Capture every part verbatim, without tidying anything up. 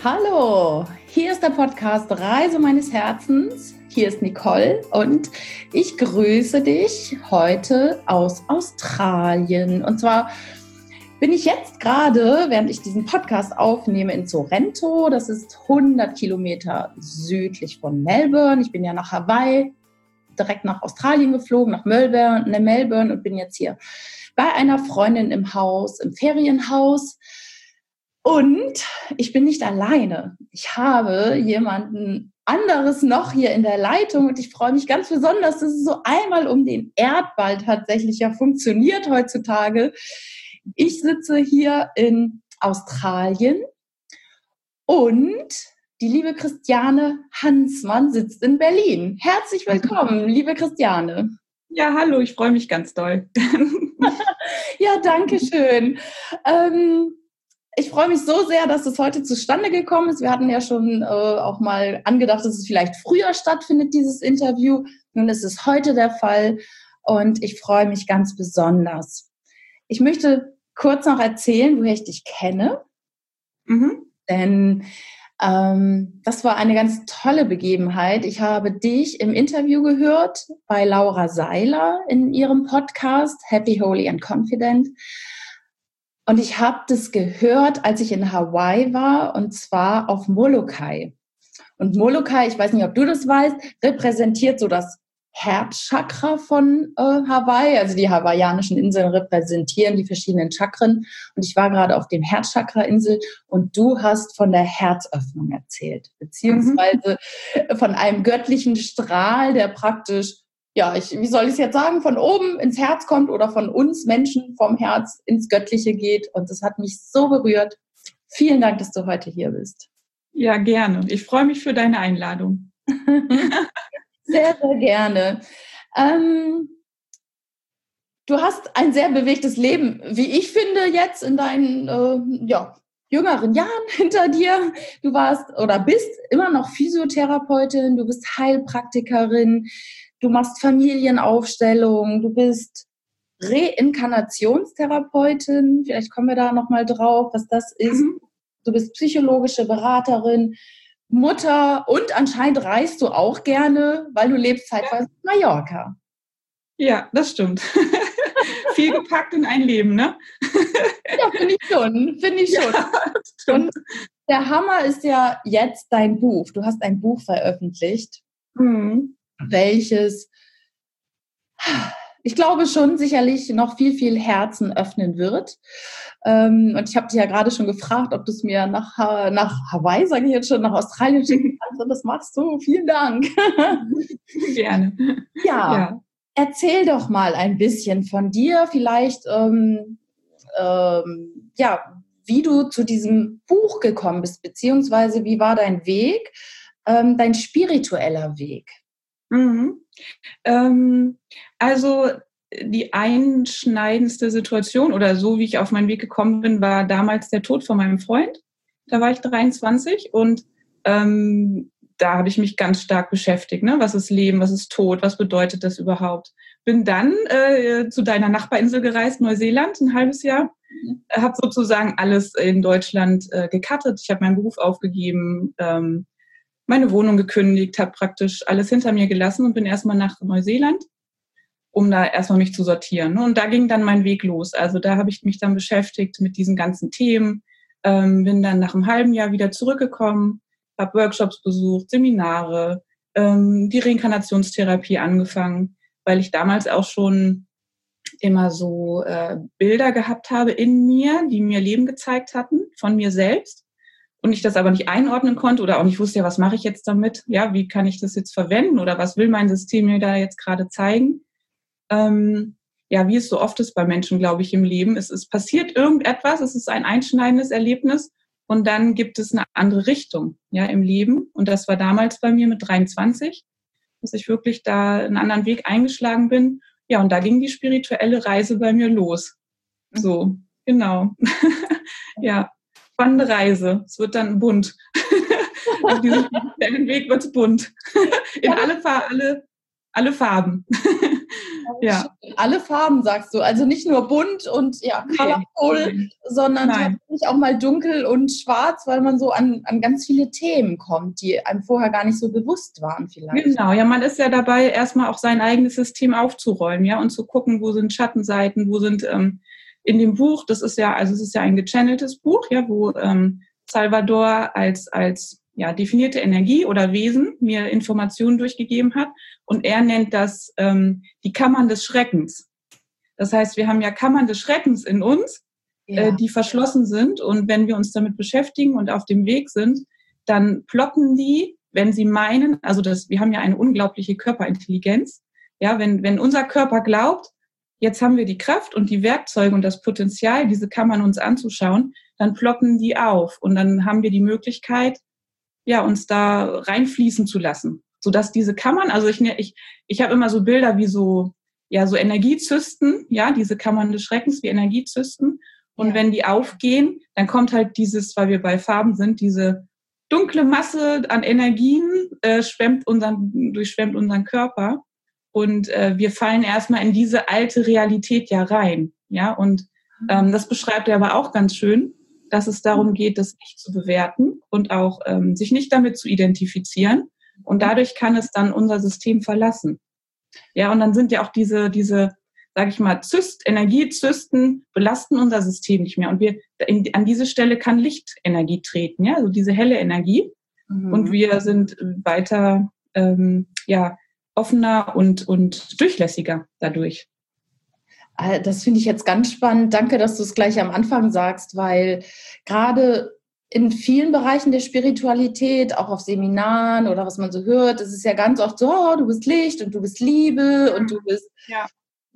Hallo, hier ist der Podcast Reise meines Herzens. Hier ist Nicole und ich grüße dich heute aus Australien. Und zwar bin ich jetzt gerade, während ich diesen Podcast aufnehme, in Sorrento. Das ist hundert Kilometer südlich von Melbourne. Ich bin ja nach Hawaii, direkt nach Australien geflogen, nach Melbourne, nach Melbourne und bin jetzt hier bei einer Freundin im Haus, im Ferienhaus. Und ich bin nicht alleine. Ich habe jemanden anderes noch hier in der Leitung und ich freue mich ganz besonders, dass es so einmal um den Erdball tatsächlich ja funktioniert heutzutage. Ich sitze hier in Australien und die liebe Christiane Hansmann sitzt in Berlin. Herzlich willkommen, liebe Christiane. Ja, hallo, ich freue mich ganz doll. Ja, danke schön. Ähm, Ich freue mich so sehr, dass es heute zustande gekommen ist. Wir hatten ja schon äh, auch mal angedacht, dass es vielleicht früher stattfindet, dieses Interview. Nun ist es heute der Fall und ich freue mich ganz besonders. Ich möchte kurz noch erzählen, woher ich dich kenne. Mhm. Denn ähm, das war eine ganz tolle Begebenheit. Ich habe dich im Interview gehört bei Laura Seiler in ihrem Podcast Happy, Holy and Confident. Und ich habe das gehört, als ich in Hawaii war, und zwar auf Molokai. Und Molokai, ich weiß nicht, ob du das weißt, repräsentiert so das Herzchakra von äh, Hawaii. Also die hawaiianischen Inseln repräsentieren die verschiedenen Chakren. Und ich war gerade auf dem Herzchakra-Insel und du hast von der Herzöffnung erzählt, beziehungsweise mhm. von einem göttlichen Strahl, der praktisch ja, ich, wie soll ich es jetzt sagen, von oben ins Herz kommt oder von uns Menschen vom Herz ins Göttliche geht. Und das hat mich so berührt. Vielen Dank, dass du heute hier bist. Ja, gerne. Ich freue mich für deine Einladung. Sehr, sehr gerne. Ähm, du hast ein sehr bewegtes Leben, wie ich finde, jetzt in deinen äh, ja, jüngeren Jahren hinter dir. Du warst oder bist immer noch Physiotherapeutin, du bist Heilpraktikerin. Du machst Familienaufstellung, du bist Reinkarnationstherapeutin, vielleicht kommen wir da nochmal drauf, was das ist. Mhm. Du bist psychologische Beraterin, Mutter und anscheinend reist du auch gerne, weil du lebst zeitweise in Mallorca. Ja, das stimmt. Viel gepackt in ein Leben, ne? Ja, finde ich schon, finde ich schon. Ja, und der Hammer ist ja jetzt dein Buch. Du hast ein Buch veröffentlicht. Mhm. Welches, ich glaube schon, sicherlich noch viel, viel Herzen öffnen wird. Ähm, und ich habe dich ja gerade schon gefragt, ob du es mir nach, nach Hawaii, sage ich jetzt schon, nach Australien schicken kannst. Und das machst du. Vielen Dank. Gerne. Ja, ja, erzähl doch mal ein bisschen von dir, vielleicht, ähm, ähm, ja, wie du zu diesem Buch gekommen bist, beziehungsweise wie war dein Weg, ähm, dein spiritueller Weg? Mhm. Ähm, also die einschneidendste Situation oder so, wie ich auf meinen Weg gekommen bin, war damals der Tod von meinem Freund. Da war ich dreiundzwanzig und ähm, da habe ich mich ganz stark beschäftigt. Ne? Was ist Leben, was ist Tod, was bedeutet das überhaupt? Bin dann äh, zu deiner Nachbarinsel gereist, Neuseeland, ein halbes Jahr. Mhm. Habe sozusagen alles in Deutschland äh, gecuttet. Ich habe meinen Beruf aufgegeben, ähm, meine Wohnung gekündigt, habe praktisch alles hinter mir gelassen und bin erstmal nach Neuseeland, um da erstmal mich zu sortieren. Und da ging dann mein Weg los. Also da habe ich mich dann beschäftigt mit diesen ganzen Themen, ähm, bin dann nach einem halben Jahr wieder zurückgekommen, habe Workshops besucht, Seminare, ähm, die Reinkarnationstherapie angefangen, weil ich damals auch schon immer so äh, Bilder gehabt habe in mir, die mir Leben gezeigt hatten, von mir selbst. Und ich das aber nicht einordnen konnte oder auch nicht wusste, ja, was mache ich jetzt damit? Ja, wie kann ich das jetzt verwenden oder was will mein System mir da jetzt gerade zeigen? Ähm, ja, wie es so oft ist bei Menschen, glaube ich, im Leben. Es, es passiert irgendetwas, es ist ein einschneidendes Erlebnis und dann gibt es eine andere Richtung, ja, im Leben. Und das war damals bei mir mit dreiundzwanzig, dass ich wirklich da einen anderen Weg eingeschlagen bin. Ja, und da ging die spirituelle Reise bei mir los. So, genau. Ja. Spannende Reise. Es wird dann bunt. Auf diesem Weg wird es bunt. In alle, alle, alle Farben. Ja. Alle Farben, sagst du. Also nicht nur bunt und ja, colorful, nee, sondern Nein. tatsächlich auch mal dunkel und schwarz, weil man so an, an ganz viele Themen kommt, die einem vorher gar nicht so bewusst waren vielleicht. Genau, ja, man ist ja dabei, erstmal auch sein eigenes System aufzuräumen, ja, und zu gucken, wo sind Schattenseiten, wo sind ähm, in dem Buch, das ist ja, also es ist ja ein gechanneltes Buch, ja, wo ähm, Salvador als, als ja, definierte Energie oder Wesen mir Informationen durchgegeben hat. Und er nennt das ähm, die Kammern des Schreckens. Das heißt, wir haben ja Kammern des Schreckens in uns, ja. äh, die verschlossen sind. Und wenn wir uns damit beschäftigen und auf dem Weg sind, dann ploppen die, wenn sie meinen, also das, wir haben ja eine unglaubliche Körperintelligenz. Ja, wenn, wenn unser Körper glaubt, jetzt haben wir die Kraft und die Werkzeuge und das Potenzial, diese Kammern uns anzuschauen, dann ploppen die auf. Und dann haben wir die Möglichkeit, ja, uns da reinfließen zu lassen, sodass diese Kammern, also ich, ich, ich habe immer so Bilder wie so, ja, so Energiezysten, ja, diese Kammern des Schreckens wie Energiezysten. Und ja. wenn die aufgehen, dann kommt halt dieses, weil wir bei Farben sind, diese dunkle Masse an Energien äh, schwemmt unseren, durchschwemmt unseren Körper. Und äh, wir fallen erstmal in diese alte Realität ja rein, ja. Und ähm, das beschreibt er aber auch ganz schön, dass es darum geht, das nicht zu bewerten und auch ähm, sich nicht damit zu identifizieren. Und dadurch kann es dann unser System verlassen. Ja, und dann sind ja auch diese, diese, sage ich mal, Zyst, Energiezysten belasten unser System nicht mehr. Und wir in, an diese Stelle kann Lichtenergie treten, ja, also diese helle Energie. Mhm. Und wir sind weiter, ähm, ja, offener und, und durchlässiger dadurch. Das finde ich jetzt ganz spannend. Danke, dass du es gleich am Anfang sagst, weil gerade in vielen Bereichen der Spiritualität, auch auf Seminaren oder was man so hört, es ist ja ganz oft so, oh, du bist Licht und du bist Liebe und du bist, ja.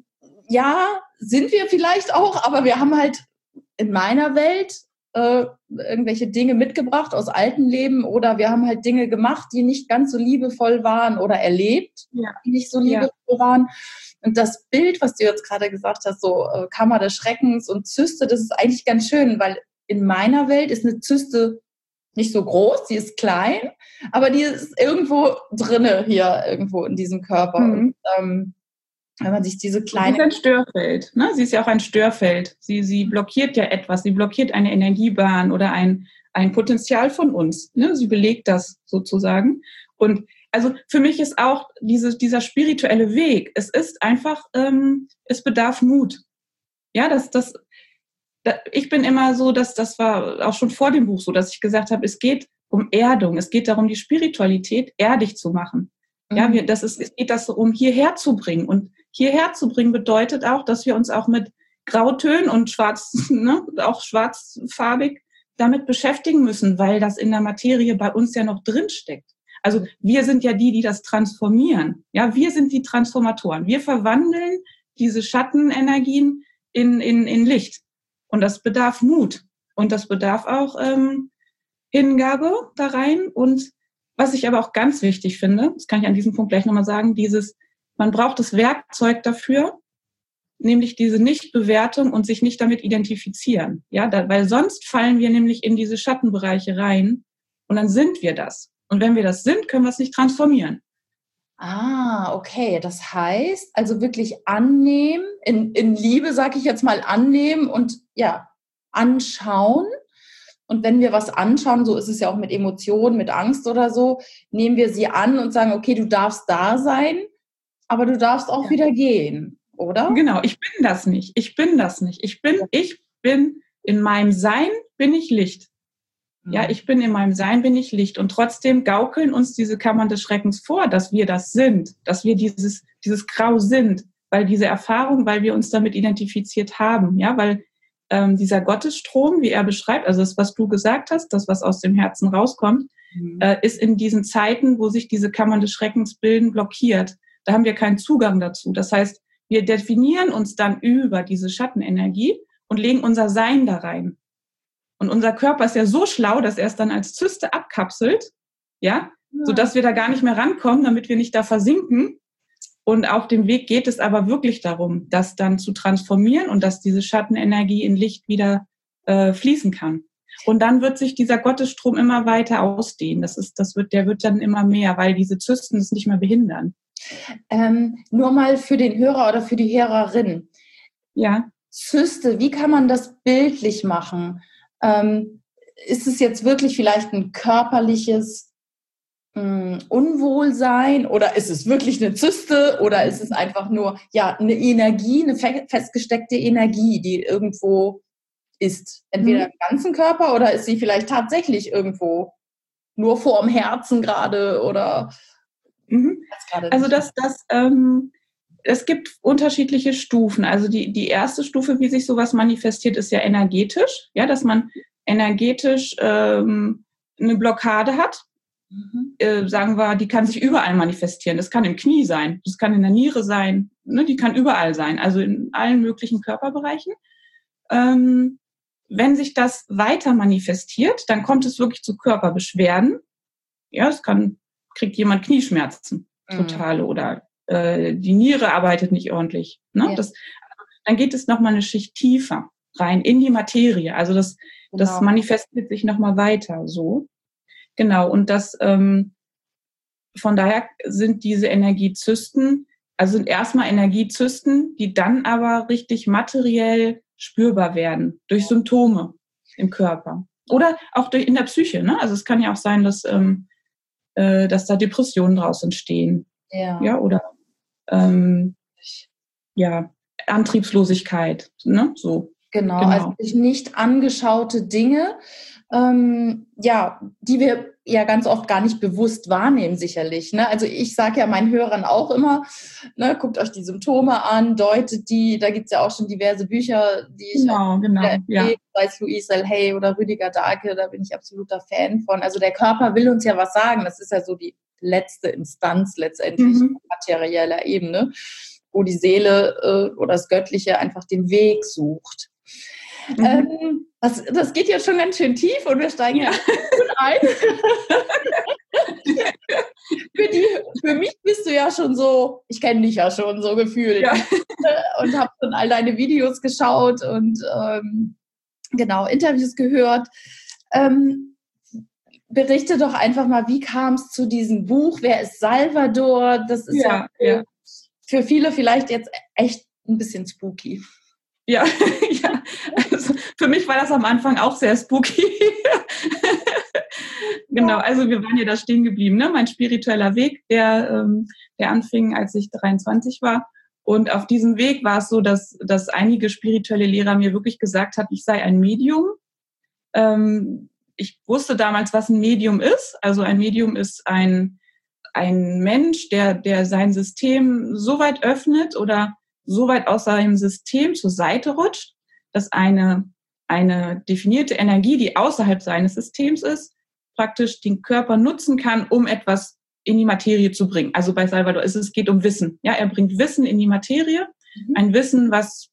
ja, sind wir vielleicht auch, aber wir haben halt in meiner Welt äh, irgendwelche Dinge mitgebracht aus alten Leben oder wir haben halt Dinge gemacht, die nicht ganz so liebevoll waren oder erlebt, ja. die nicht so liebevoll ja. waren. Und das Bild, was du jetzt gerade gesagt hast, so äh, Kammer des Schreckens und Zyste, das ist eigentlich ganz schön, weil in meiner Welt ist eine Zyste nicht so groß, die ist klein, aber die ist irgendwo drinne hier, irgendwo in diesem Körper. Mhm. Und ähm, wenn man sich diese kleine... Sie ist ein Störfeld, ne? Sie ist ja auch ein Störfeld. Sie, sie blockiert ja etwas, sie blockiert eine Energiebahn oder ein, ein Potenzial von uns. Ne? Sie belegt das sozusagen. Und also für mich ist auch diese, dieser spirituelle Weg, es ist einfach, ähm, es bedarf Mut. Ja, das, das, da, ich bin immer so, dass das war auch schon vor dem Buch so, dass ich gesagt habe, es geht um Erdung, es geht darum, die Spiritualität erdig zu machen. Mhm. Ja, wir, das ist, es geht das um hierher zu bringen. Und hierher zu bringen bedeutet auch, dass wir uns auch mit Grautönen und schwarz, ne, auch schwarzfarbig damit beschäftigen müssen, weil das in der Materie bei uns ja noch drin steckt. Also wir sind ja die, die das transformieren. Ja, wir sind die Transformatoren. Wir verwandeln diese Schattenenergien in, in, in Licht. Und das bedarf Mut. Und das bedarf auch ähm, Hingabe da rein. Und was ich aber auch ganz wichtig finde, das kann ich an diesem Punkt gleich nochmal sagen, dieses, man braucht das Werkzeug dafür, nämlich diese Nichtbewertung und sich nicht damit identifizieren. Ja, da, weil sonst fallen wir nämlich in diese Schattenbereiche rein und dann sind wir das. Und wenn wir das sind, können wir es nicht transformieren. Ah, okay. Das heißt, also wirklich annehmen, in, in Liebe, sage ich jetzt mal, annehmen und ja, anschauen. Und wenn wir was anschauen, so ist es ja auch mit Emotionen, mit Angst oder so, nehmen wir sie an und sagen, okay, du darfst da sein, aber du darfst auch ja. wieder gehen, oder? Genau, ich bin das nicht. Ich bin das nicht. Ich bin, ja. ich bin, in meinem Sein bin ich Licht. Ja, ich bin in meinem Sein, bin ich Licht. Und trotzdem gaukeln uns diese Kammern des Schreckens vor, dass wir das sind, dass wir dieses, dieses Grau sind, weil diese Erfahrung, weil wir uns damit identifiziert haben, ja, weil ähm, dieser Gottesstrom, wie er beschreibt, also das, was du gesagt hast, das, was aus dem Herzen rauskommt, mhm. äh, ist in diesen Zeiten, wo sich diese Kammern des Schreckens bilden, blockiert. Da haben wir keinen Zugang dazu. Das heißt, wir definieren uns dann über diese Schattenenergie und legen unser Sein da rein. Und unser Körper ist ja so schlau, dass er es dann als Zyste abkapselt, ja, ja, sodass wir da gar nicht mehr rankommen, damit wir nicht da versinken. Und auf dem Weg geht es aber wirklich darum, das dann zu transformieren und dass diese Schattenenergie in Licht wieder äh, fließen kann. Und dann wird sich dieser Gottesstrom immer weiter ausdehnen. Das ist, das wird, der wird dann immer mehr, weil diese Zysten es nicht mehr behindern. Ähm, nur mal für den Hörer oder für die Hörerin. Ja. Zyste, wie kann man das bildlich machen? Ähm, ist es jetzt wirklich vielleicht ein körperliches mh, Unwohlsein oder ist es wirklich eine Zyste oder ist es einfach nur ja eine Energie, eine fe- festgesteckte Energie, die irgendwo ist? Entweder Mhm. im ganzen Körper oder ist sie vielleicht tatsächlich irgendwo nur vorm Herzen gerade oder Mhm. gerade Also nicht? das, das, ähm, es gibt unterschiedliche Stufen. Also die, die erste Stufe, wie sich sowas manifestiert, ist ja energetisch, ja, dass man energetisch ähm, eine Blockade hat. Mhm. Äh, sagen wir, die kann sich überall manifestieren. Das kann im Knie sein, das kann in der Niere sein, ne, die kann überall sein, also in allen möglichen Körperbereichen. Ähm, wenn sich das weiter manifestiert, dann kommt es wirklich zu Körperbeschwerden. Ja, es kann, kriegt jemand Knieschmerzen, totale, Mhm. oder äh, die Niere arbeitet nicht ordentlich. Ne? Ja, Das, dann geht es nochmal eine Schicht tiefer rein in die Materie. Also das, das genau. manifestiert sich nochmal weiter so. Genau, und das ähm, von daher sind diese Energiezysten, also sind erstmal Energiezysten, die dann aber richtig materiell spürbar werden durch Symptome im Körper. Oder auch durch, in der Psyche. Ne? Also es kann ja auch sein, dass, ähm, äh, dass da Depressionen draus entstehen. Ja. Ja, oder ähm, ja, Antriebslosigkeit. Ne? So, Genau, also genau. sich nicht angeschaute Dinge, ähm, ja, die wir ja ganz oft gar nicht bewusst wahrnehmen, sicherlich. Ne? Also ich sage ja meinen Hörern auch immer, ne, guckt euch die Symptome an, deutet die, da gibt's ja auch schon diverse Bücher, die ich auch Genau, genau, ja. empfehle, sei es Louise L. Hay oder Rüdiger Dahlke, da bin ich absoluter Fan von. Also der Körper will uns ja was sagen, das ist ja so die letzte Instanz letztendlich Mhm. auf materieller Ebene, wo die Seele äh, oder das Göttliche einfach den Weg sucht. Mhm. Ähm, das, das geht jetzt schon ganz schön tief und wir steigen ja gut ein. für, die, für mich bist du ja schon so, ich kenne dich ja schon so gefühlt Ja. und habe schon all deine Videos geschaut und ähm, genau, Interviews gehört. Ähm, berichte doch einfach mal, wie kam es zu diesem Buch? Wer ist Salvador? Das ist ja, Ja, ja. für viele vielleicht jetzt echt ein bisschen spooky. Ja, ja. Also für mich war das am Anfang auch sehr spooky. Genau, also wir waren ja da stehen geblieben, ne? Mein spiritueller Weg, der, ähm, der anfing, als ich dreiundzwanzig war. Und auf diesem Weg war es so, dass, dass einige spirituelle Lehrer mir wirklich gesagt haben, ich sei ein Medium. Ähm, ich wusste damals, was ein Medium ist. Also ein Medium ist ein, ein Mensch, der, der sein System so weit öffnet oder so weit aus seinem System zur Seite rutscht, dass eine, eine definierte Energie, die außerhalb seines Systems ist, praktisch den Körper nutzen kann, um etwas in die Materie zu bringen. Also bei Salvador ist es, geht um Wissen. Ja, er bringt Wissen in die Materie, Mhm. ein Wissen, was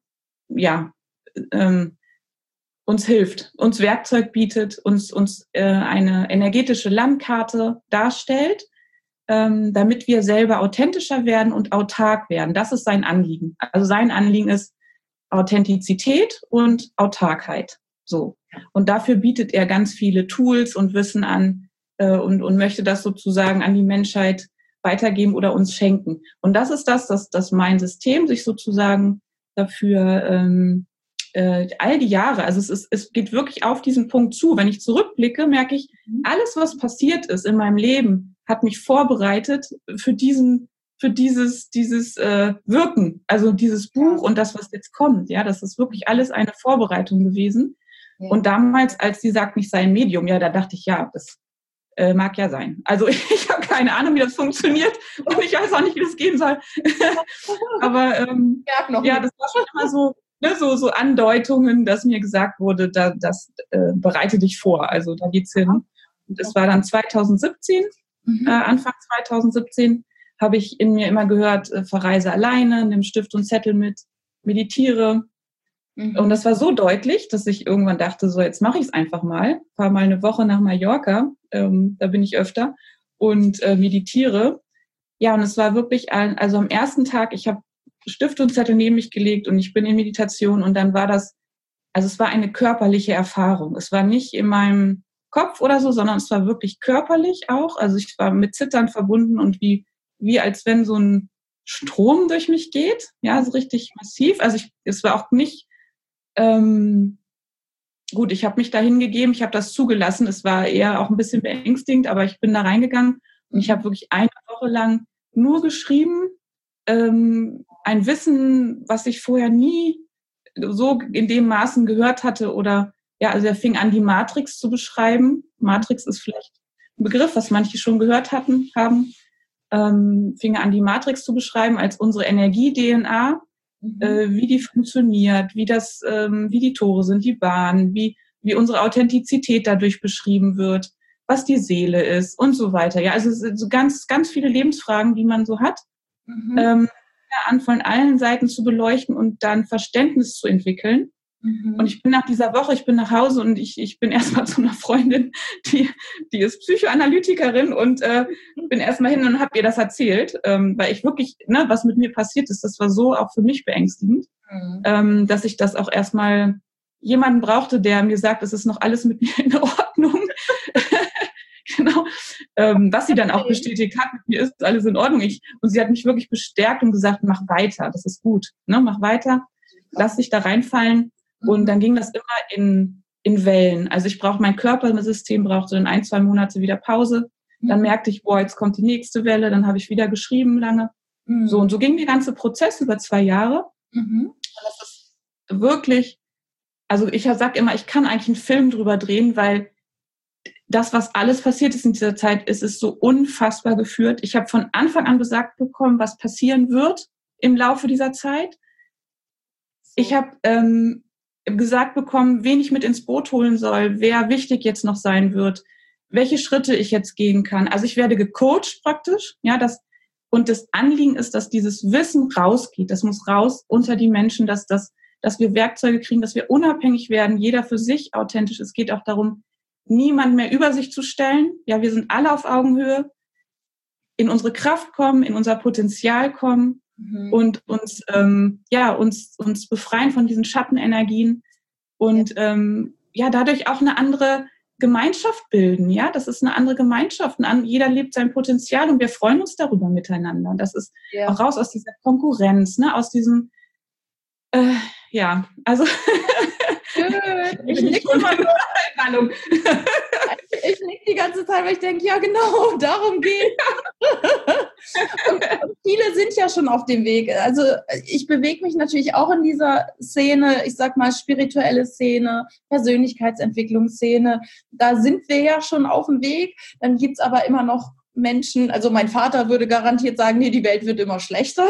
ja ähm, uns hilft, uns Werkzeug bietet, uns uns äh, eine energetische Landkarte darstellt, ähm, damit wir selber authentischer werden und autark werden. Das ist sein Anliegen. Also sein Anliegen ist Authentizität und Autarkheit. So. Und dafür bietet er ganz viele Tools und Wissen an äh, und, und möchte das sozusagen an die Menschheit weitergeben oder uns schenken. Und das ist das, dass, dass mein System sich sozusagen dafür ähm, äh, all die Jahre, also es, ist, es geht wirklich auf diesen Punkt zu. Wenn ich zurückblicke, merke ich, alles, was passiert ist in meinem Leben, hat mich vorbereitet für diesen, für dieses, dieses äh, Wirken, also dieses Buch und das, was jetzt kommt. Ja, das ist wirklich alles eine Vorbereitung gewesen. Ja. Und damals, als sie sagten, ich sei ein Medium, ja, da dachte ich, ja, das äh, mag ja sein. Also ich, ich habe keine Ahnung, wie das funktioniert und ich weiß auch nicht, wie das gehen soll. Aber ähm, ja, das war schon immer so, ne, so, so Andeutungen, dass mir gesagt wurde, da, das äh, bereite dich vor. Also da geht's hin. Und es war dann zweitausendsiebzehn, mhm. äh, Anfang zweitausendsiebzehn, habe ich in mir immer gehört, äh, verreise alleine, nimm Stift und Zettel mit, meditiere. Mhm. Und das war so deutlich, dass ich irgendwann dachte, so jetzt mache ich es einfach mal, fahre mal eine Woche nach Mallorca, ähm, da bin ich öfter, und äh, meditiere. Ja, und es war wirklich, ein, also am ersten Tag, ich habe Stift und Zettel neben mich gelegt und ich bin in Meditation und dann war das, also es war eine körperliche Erfahrung. Es war nicht in meinem Kopf oder so, sondern es war wirklich körperlich auch. Also ich war mit Zittern verbunden und wie wie als wenn so ein Strom durch mich geht, ja, so richtig massiv. Also ich, es war auch nicht, ähm, gut, ich habe mich da hingegeben, ich habe das zugelassen, es war eher auch ein bisschen beängstigend, aber ich bin da reingegangen und ich habe wirklich eine Woche lang nur geschrieben, ähm, ein Wissen, was ich vorher nie so in dem Maßen gehört hatte oder, ja, also er fing an, die Matrix zu beschreiben. Matrix ist vielleicht ein Begriff, was manche schon gehört hatten, haben. Ähm, fing an, die Matrix zu beschreiben als unsere Energie-D N A, mhm. äh, wie die funktioniert, wie das, ähm, wie die Tore sind, die Bahnen, wie, wie unsere Authentizität dadurch beschrieben wird, was die Seele ist und so weiter. Ja, also es sind so ganz, ganz viele Lebensfragen, die man so hat, mhm. ähm, an von allen Seiten zu beleuchten und dann Verständnis zu entwickeln. Mhm. Und ich bin nach dieser Woche, ich bin nach Hause und ich, ich bin erstmal zu einer Freundin, die, die ist Psychoanalytikerin und äh, bin erstmal hin und habe ihr das erzählt, ähm, weil ich wirklich, ne, was mit mir passiert ist, das war so auch für mich beängstigend, mhm. ähm, dass ich das auch erstmal jemanden brauchte, der mir sagt, es ist noch alles mit mir in Ordnung. Genau, ähm, was sie dann auch bestätigt hat, mit mir ist alles in Ordnung. Ich, und sie hat mich wirklich bestärkt und gesagt, mach weiter, das ist gut, ne, mach weiter, lass dich da reinfallen. Und dann ging das immer in, in Wellen. Also ich brauche, mein Körpersystem brauchte dann ein, zwei Monate wieder Pause. Dann merkte ich, boah, jetzt kommt die nächste Welle, dann habe ich wieder geschrieben lange. Mhm. So, und so ging der ganze Prozess über zwei Jahre. Mhm. Und das ist wirklich, also ich sage immer, ich kann eigentlich einen Film drüber drehen, weil das, was alles passiert ist in dieser Zeit, ist es so unfassbar geführt. Ich habe von Anfang an gesagt bekommen, was passieren wird im Laufe dieser Zeit. So. Ich habe ähm, gesagt bekommen, wen ich mit ins Boot holen soll, wer wichtig jetzt noch sein wird, welche Schritte ich jetzt gehen kann. Also ich werde gecoacht praktisch, ja, das, und das Anliegen ist, dass dieses Wissen rausgeht. Das muss raus unter die Menschen, dass das, dass wir Werkzeuge kriegen, dass wir unabhängig werden, jeder für sich authentisch. Es geht auch darum, niemand mehr über sich zu stellen. Ja, wir sind alle auf Augenhöhe, in unsere Kraft kommen, in unser Potenzial kommen mhm. und uns, ähm, ja, uns, uns befreien von diesen Schattenenergien und ja. Ähm, ja, dadurch auch eine andere Gemeinschaft bilden. Ja, das ist eine andere Gemeinschaft. Ein, jeder lebt sein Potenzial und wir freuen uns darüber miteinander. Das ist ja. auch raus aus dieser Konkurrenz, ne, aus diesem, äh, ja, also ich nick immer nur ich nick die ganze Zeit, weil ich denke, ja genau, darum geht und viele sind ja schon auf dem Weg. Also ich bewege mich natürlich auch in dieser Szene, ich sag mal spirituelle Szene, Persönlichkeitsentwicklungsszene. Da sind wir ja schon auf dem Weg. Dann gibt's aber immer noch Menschen, also mein Vater würde garantiert sagen, nee, die Welt wird immer schlechter.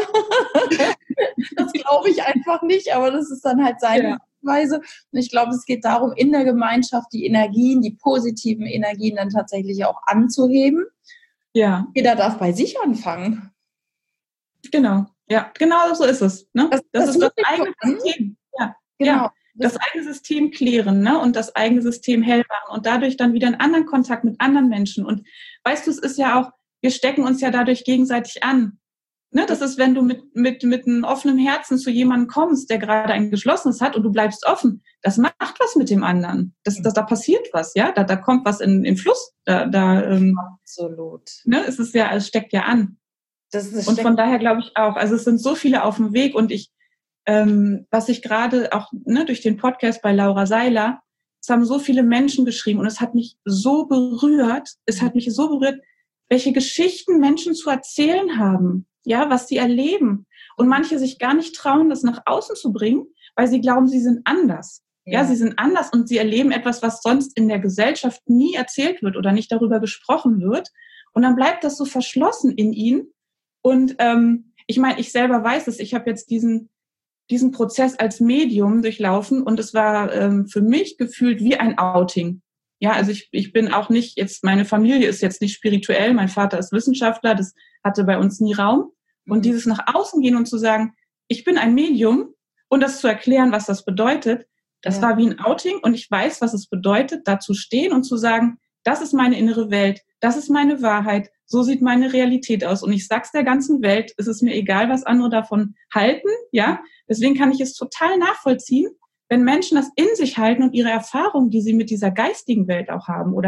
Das glaube ich einfach nicht, aber das ist dann halt seine ja. Weise. Und ich glaube, es geht darum, in der Gemeinschaft die Energien, die positiven Energien dann tatsächlich auch anzuheben. Ja. Jeder darf bei sich anfangen. Genau, ja, genau so ist es. Ne? Das, das, das ist das eigene System. Ja, genau. Ja. Das eigene System klären, ne? Und das eigene System hell machen und dadurch dann wieder einen anderen Kontakt mit anderen Menschen. Und weißt du, es ist ja auch, wir stecken uns ja dadurch gegenseitig an. Ne, das ist, wenn du mit, mit, mit einem offenen Herzen zu jemandem kommst, der gerade ein geschlossenes hat und du bleibst offen. Das macht was mit dem anderen. Das, das, da passiert was, ja. Da, da kommt was in, in Fluss. Da, da, ähm, Absolut. Ne, es ist ja, es steckt ja an. Das ist und von daher glaube ich auch, also es sind so viele auf dem Weg und ich, ähm, was ich gerade auch, ne, durch den Podcast bei Laura Seiler, es haben so viele Menschen geschrieben und es hat mich so berührt, es hat mich so berührt, welche Geschichten Menschen zu erzählen haben. Ja, was sie erleben. Und manche sich gar nicht trauen, das nach außen zu bringen, weil sie glauben, sie sind anders. Ja, ja sie sind anders und sie erleben etwas, was sonst in der Gesellschaft nie erzählt wird oder nicht darüber gesprochen wird. Und dann bleibt das so verschlossen in ihnen. Und ähm, ich meine, ich selber weiß es. Ich habe jetzt diesen diesen Prozess als Medium durchlaufen und es war ähm, für mich gefühlt wie ein Outing. Ja, also ich, ich bin auch nicht jetzt, meine Familie ist jetzt nicht spirituell, mein Vater ist Wissenschaftler, das hatte bei uns nie Raum. Und mhm. dieses nach außen gehen und zu sagen, ich bin ein Medium und das zu erklären, was das bedeutet, das ja. war wie ein Outing und ich weiß, was es bedeutet, da zu stehen und zu sagen, das ist meine innere Welt, das ist meine Wahrheit, so sieht meine Realität aus und ich sag's der ganzen Welt, es ist mir egal, was andere davon halten, ja, deswegen kann ich es total nachvollziehen, wenn Menschen das in sich halten und ihre Erfahrungen, die sie mit dieser geistigen Welt auch haben oder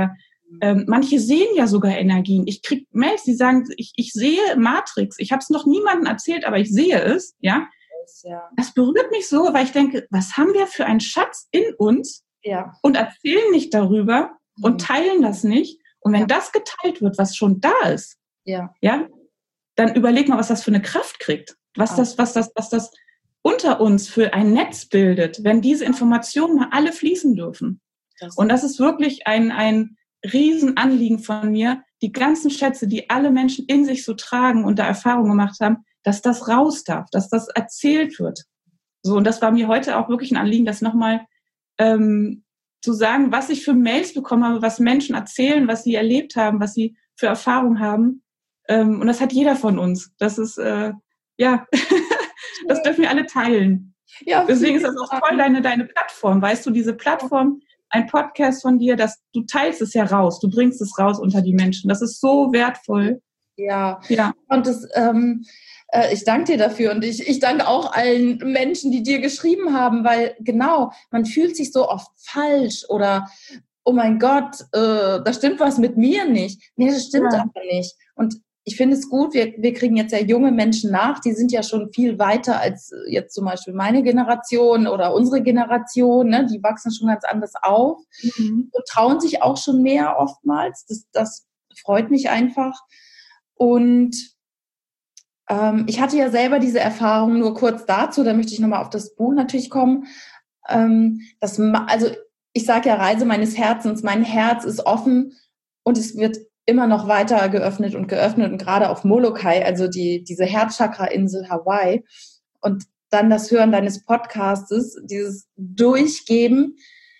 Ähm, manche sehen ja sogar Energien. Ich krieg Mails, die sagen, ich, ich sehe Matrix. Ich habe es noch niemandem erzählt, aber ich sehe es. Ja, ja. Das berührt mich so, weil ich denke, was haben wir für einen Schatz in uns? Ja. Und erzählen nicht darüber und Mhm. teilen das nicht. Und wenn Ja. das geteilt wird, was schon da ist, ja, ja, dann überleg mal, was das für eine Kraft kriegt. Was Ah. das, was das, was das unter uns für ein Netz bildet, wenn diese Informationen mal alle fließen dürfen. Das Und das ist wirklich ein, ein Riesenanliegen von mir, die ganzen Schätze, die alle Menschen in sich so tragen und da Erfahrungen gemacht haben, dass das raus darf, dass das erzählt wird. So, und das war mir heute auch wirklich ein Anliegen, das nochmal ähm, zu sagen, was ich für Mails bekommen habe, was Menschen erzählen, was sie erlebt haben, was sie für Erfahrungen haben. Ähm, und das hat jeder von uns. Das ist, äh, ja, das dürfen wir alle teilen. Ja, Deswegen ist das auch toll, deine, deine Plattform. Weißt du, diese Plattform, ein Podcast von dir, dass du teilst es ja raus, du bringst es raus unter die Menschen. Das ist so wertvoll. Ja, ja. Und das, ähm, äh, ich danke dir dafür und ich, ich danke auch allen Menschen, die dir geschrieben haben, weil genau, man fühlt sich so oft falsch oder oh mein Gott, äh, da stimmt was mit mir nicht. Nee, das stimmt Ja. aber nicht. Und ich finde es gut, wir, wir kriegen jetzt ja junge Menschen nach, die sind ja schon viel weiter als jetzt zum Beispiel meine Generation oder unsere Generation, ne? Die wachsen schon ganz anders auf Mhm. und trauen sich auch schon mehr oftmals. Das, das freut mich einfach. Und ähm, ich hatte ja selber diese Erfahrung, nur kurz dazu, da möchte ich nochmal auf das Buch natürlich kommen. Ähm, das, also ich sage ja Reise meines Herzens, mein Herz ist offen und es wird immer noch weiter geöffnet und geöffnet und gerade auf Molokai, also die, diese Herzchakra-Insel Hawaii und dann das Hören deines Podcastes, dieses Durchgeben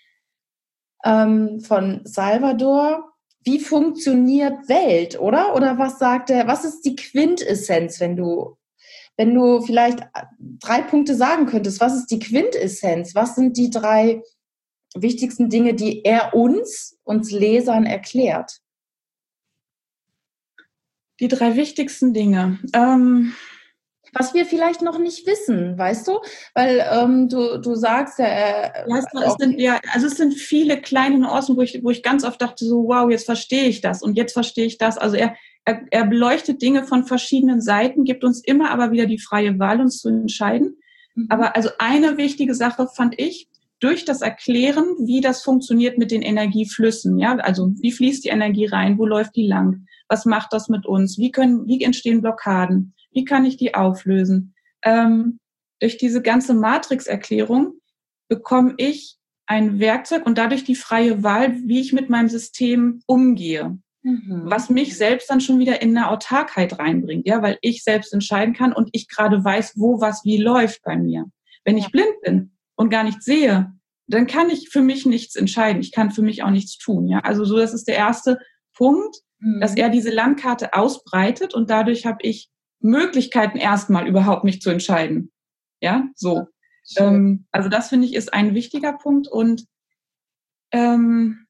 ähm, von Salvador. Wie funktioniert Welt, oder? Oder was sagt er, was ist die Quintessenz, wenn du, wenn du vielleicht drei Punkte sagen könntest, was ist die Quintessenz? Was sind die drei wichtigsten Dinge, die er uns, uns Lesern erklärt? Die drei wichtigsten Dinge. Ähm, Was wir vielleicht noch nicht wissen, weißt du? Weil ähm, du, du sagst ja... Äh, ja, es, es sind, ja, also es sind viele kleine Nuancen, wo ich, wo ich ganz oft dachte, so wow, jetzt verstehe ich das und jetzt verstehe ich das. Also er, er, er beleuchtet Dinge von verschiedenen Seiten, gibt uns immer aber wieder die freie Wahl, uns zu entscheiden. Mhm. Aber also eine wichtige Sache fand ich, durch das Erklären, wie das funktioniert mit den Energieflüssen. Ja, also wie fließt die Energie rein, wo läuft die lang? Was macht das mit uns? Wie können, wie entstehen Blockaden? Wie kann ich die auflösen? Ähm, durch diese ganze Matrix-Erklärung bekomme ich ein Werkzeug und dadurch die freie Wahl, wie ich mit meinem System umgehe. Mhm. Was mich selbst dann schon wieder in eine Autarkheit reinbringt, ja, weil ich selbst entscheiden kann und ich gerade weiß, wo was wie läuft bei mir. Wenn ich blind bin und gar nichts sehe, dann kann ich für mich nichts entscheiden. Ich kann für mich auch nichts tun, ja. Also so, das ist der erste Punkt, mhm. dass er diese Landkarte ausbreitet und dadurch habe ich Möglichkeiten erstmal überhaupt mich zu entscheiden. Ja, so. Ähm, also das finde ich ist ein wichtiger Punkt und ähm,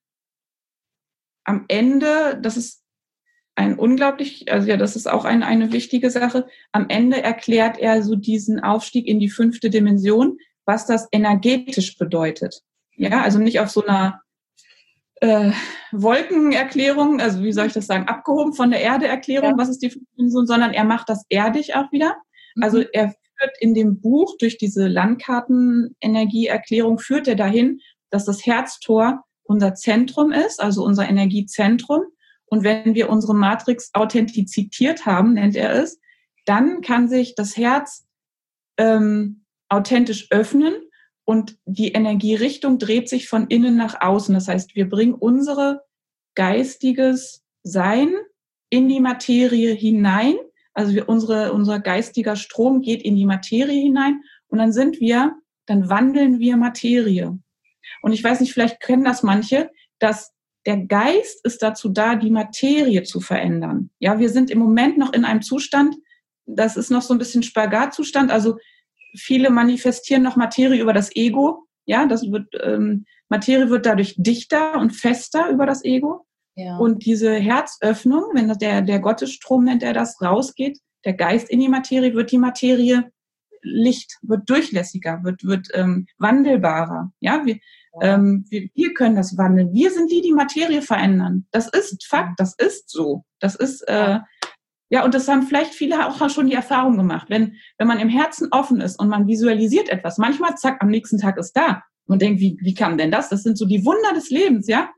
am Ende, das ist ein unglaublich, also ja, das ist auch ein, eine wichtige Sache. Am Ende erklärt er so diesen Aufstieg in die fünfte Dimension, was das energetisch bedeutet. Ja, also nicht auf so einer äh, Wolkenerklärung, also wie soll ich das sagen, abgehoben von der Erde-Erklärung, ja. Was ist die fünfte Dimension, sondern er macht das erdig auch wieder. Mhm. Also er führt in dem Buch durch diese Landkartenenergieerklärung, führt er dahin, dass das Herztor unser Zentrum ist, also unser Energiezentrum. Und wenn wir unsere Matrix authentiziert haben, nennt er es, dann kann sich das Herz ähm, authentisch öffnen und die Energierichtung dreht sich von innen nach außen. Das heißt, wir bringen unsere geistiges Sein in die Materie hinein. Also wir, unsere, unser geistiger Strom geht in die Materie hinein und dann sind wir, dann wandeln wir Materie. Und ich weiß nicht, vielleicht kennen das manche, dass der Geist ist dazu da, die Materie zu verändern. Ja, wir sind im Moment noch in einem Zustand, das ist noch so ein bisschen Spagatzustand. Also viele manifestieren noch Materie über das Ego. Ja, das wird, ähm, Materie wird dadurch dichter und fester über das Ego. Ja. Und diese Herzöffnung, wenn der, der Gottesstrom nennt er das, rausgeht, der Geist in die Materie, wird die Materie Licht, wird durchlässiger, wird, wird ähm, wandelbarer. Ja, wir, Ja. Ähm, wir, wir können das wandeln. Wir sind die, die Materie verändern. Das ist Fakt, das ist so. Das ist, äh, ja, und das haben vielleicht viele auch schon die Erfahrung gemacht. Wenn, wenn man im Herzen offen ist und man visualisiert etwas, manchmal, zack, am nächsten Tag ist da. Man denkt, wie, wie kam denn das? Das sind so die Wunder des Lebens, ja?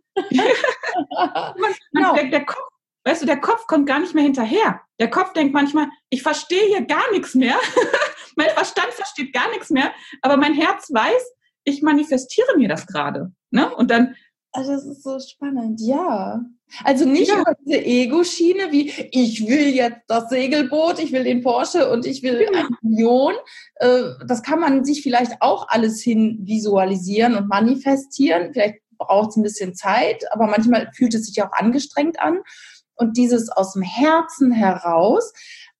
man, man, der, der Kopf, weißt du, der Kopf kommt gar nicht mehr hinterher. Der Kopf denkt manchmal, ich verstehe hier gar nichts mehr. Mein Verstand versteht gar nichts mehr. Aber mein Herz weiß, ich manifestiere mir das gerade. Ne? Und dann. Also das ist so spannend, ja. Also nicht ja. über diese Ego-Schiene, wie ich will jetzt das Segelboot, ich will den Porsche und ich will eine Million. Das kann man sich vielleicht auch alles hin visualisieren und manifestieren. Vielleicht braucht es ein bisschen Zeit, aber manchmal fühlt es sich auch angestrengt an. Und dieses aus dem Herzen heraus,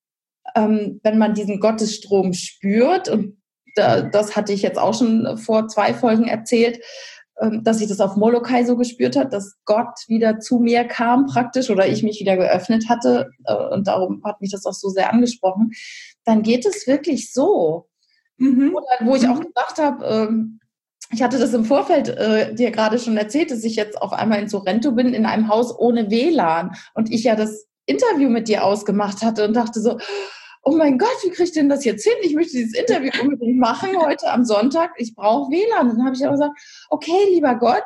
wenn man diesen Gottesstrom spürt, und das hatte ich jetzt auch schon vor zwei Folgen erzählt, dass ich das auf Molokai so gespürt habe, dass Gott wieder zu mir kam praktisch oder ich mich wieder geöffnet hatte, und darum hat mich das auch so sehr angesprochen, dann geht es wirklich so. Mhm. Oder wo ich auch gedacht habe, ich hatte das im Vorfeld äh, dir gerade schon erzählt, dass ich jetzt auf einmal in Sorrento bin, in einem Haus ohne W L A N, und ich ja das Interview mit dir ausgemacht hatte und dachte so, oh mein Gott, wie kriege ich denn das jetzt hin? Ich möchte dieses Interview unbedingt machen heute am Sonntag. Ich brauche W L A N. Und dann habe ich aber gesagt, okay, lieber Gott,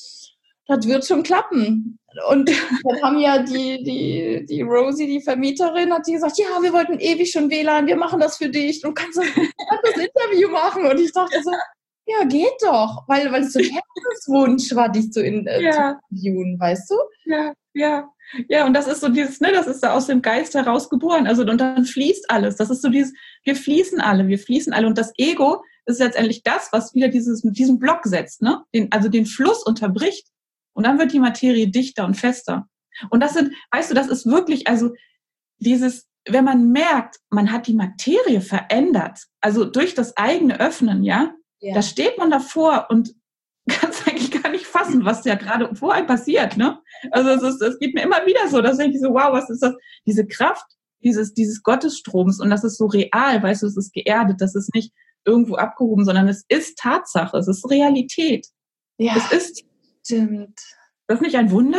das wird schon klappen. Und dann haben ja die, die, die Rosie, die Vermieterin, hat die gesagt, ja, wir wollten ewig schon W L A N, wir machen das für dich. Du kannst das, kannst das Interview machen. Und ich dachte so, ja, geht doch, weil, weil es so ein Herzenswunsch war, dich zu, in, äh, ja. zu interviewen, weißt du? Ja, ja. Ja, und das ist so dieses, ne, das ist so aus dem Geist heraus geboren. Also, und dann fließt alles. Das ist so dieses, wir fließen alle, wir fließen alle. Und das Ego ist letztendlich das, was wieder dieses, diesen Block setzt, ne? Den, also den Fluss unterbricht. Und dann wird die Materie dichter und fester. Und das sind, weißt du, das ist wirklich, also dieses, wenn man merkt, man hat die Materie verändert, also durch das eigene Öffnen, ja, ja. Da steht man davor und kann es eigentlich gar nicht fassen, was ja gerade vor einem passiert, ne? Also es ist, es geht mir immer wieder so, dass ich so, wow, was ist das? Diese Kraft dieses, dieses Gottesstroms, und das ist so real, weißt du, es ist geerdet, das ist nicht irgendwo abgehoben, sondern es ist Tatsache, es ist Realität. Ja, es ist, stimmt. Das ist nicht ein Wunder?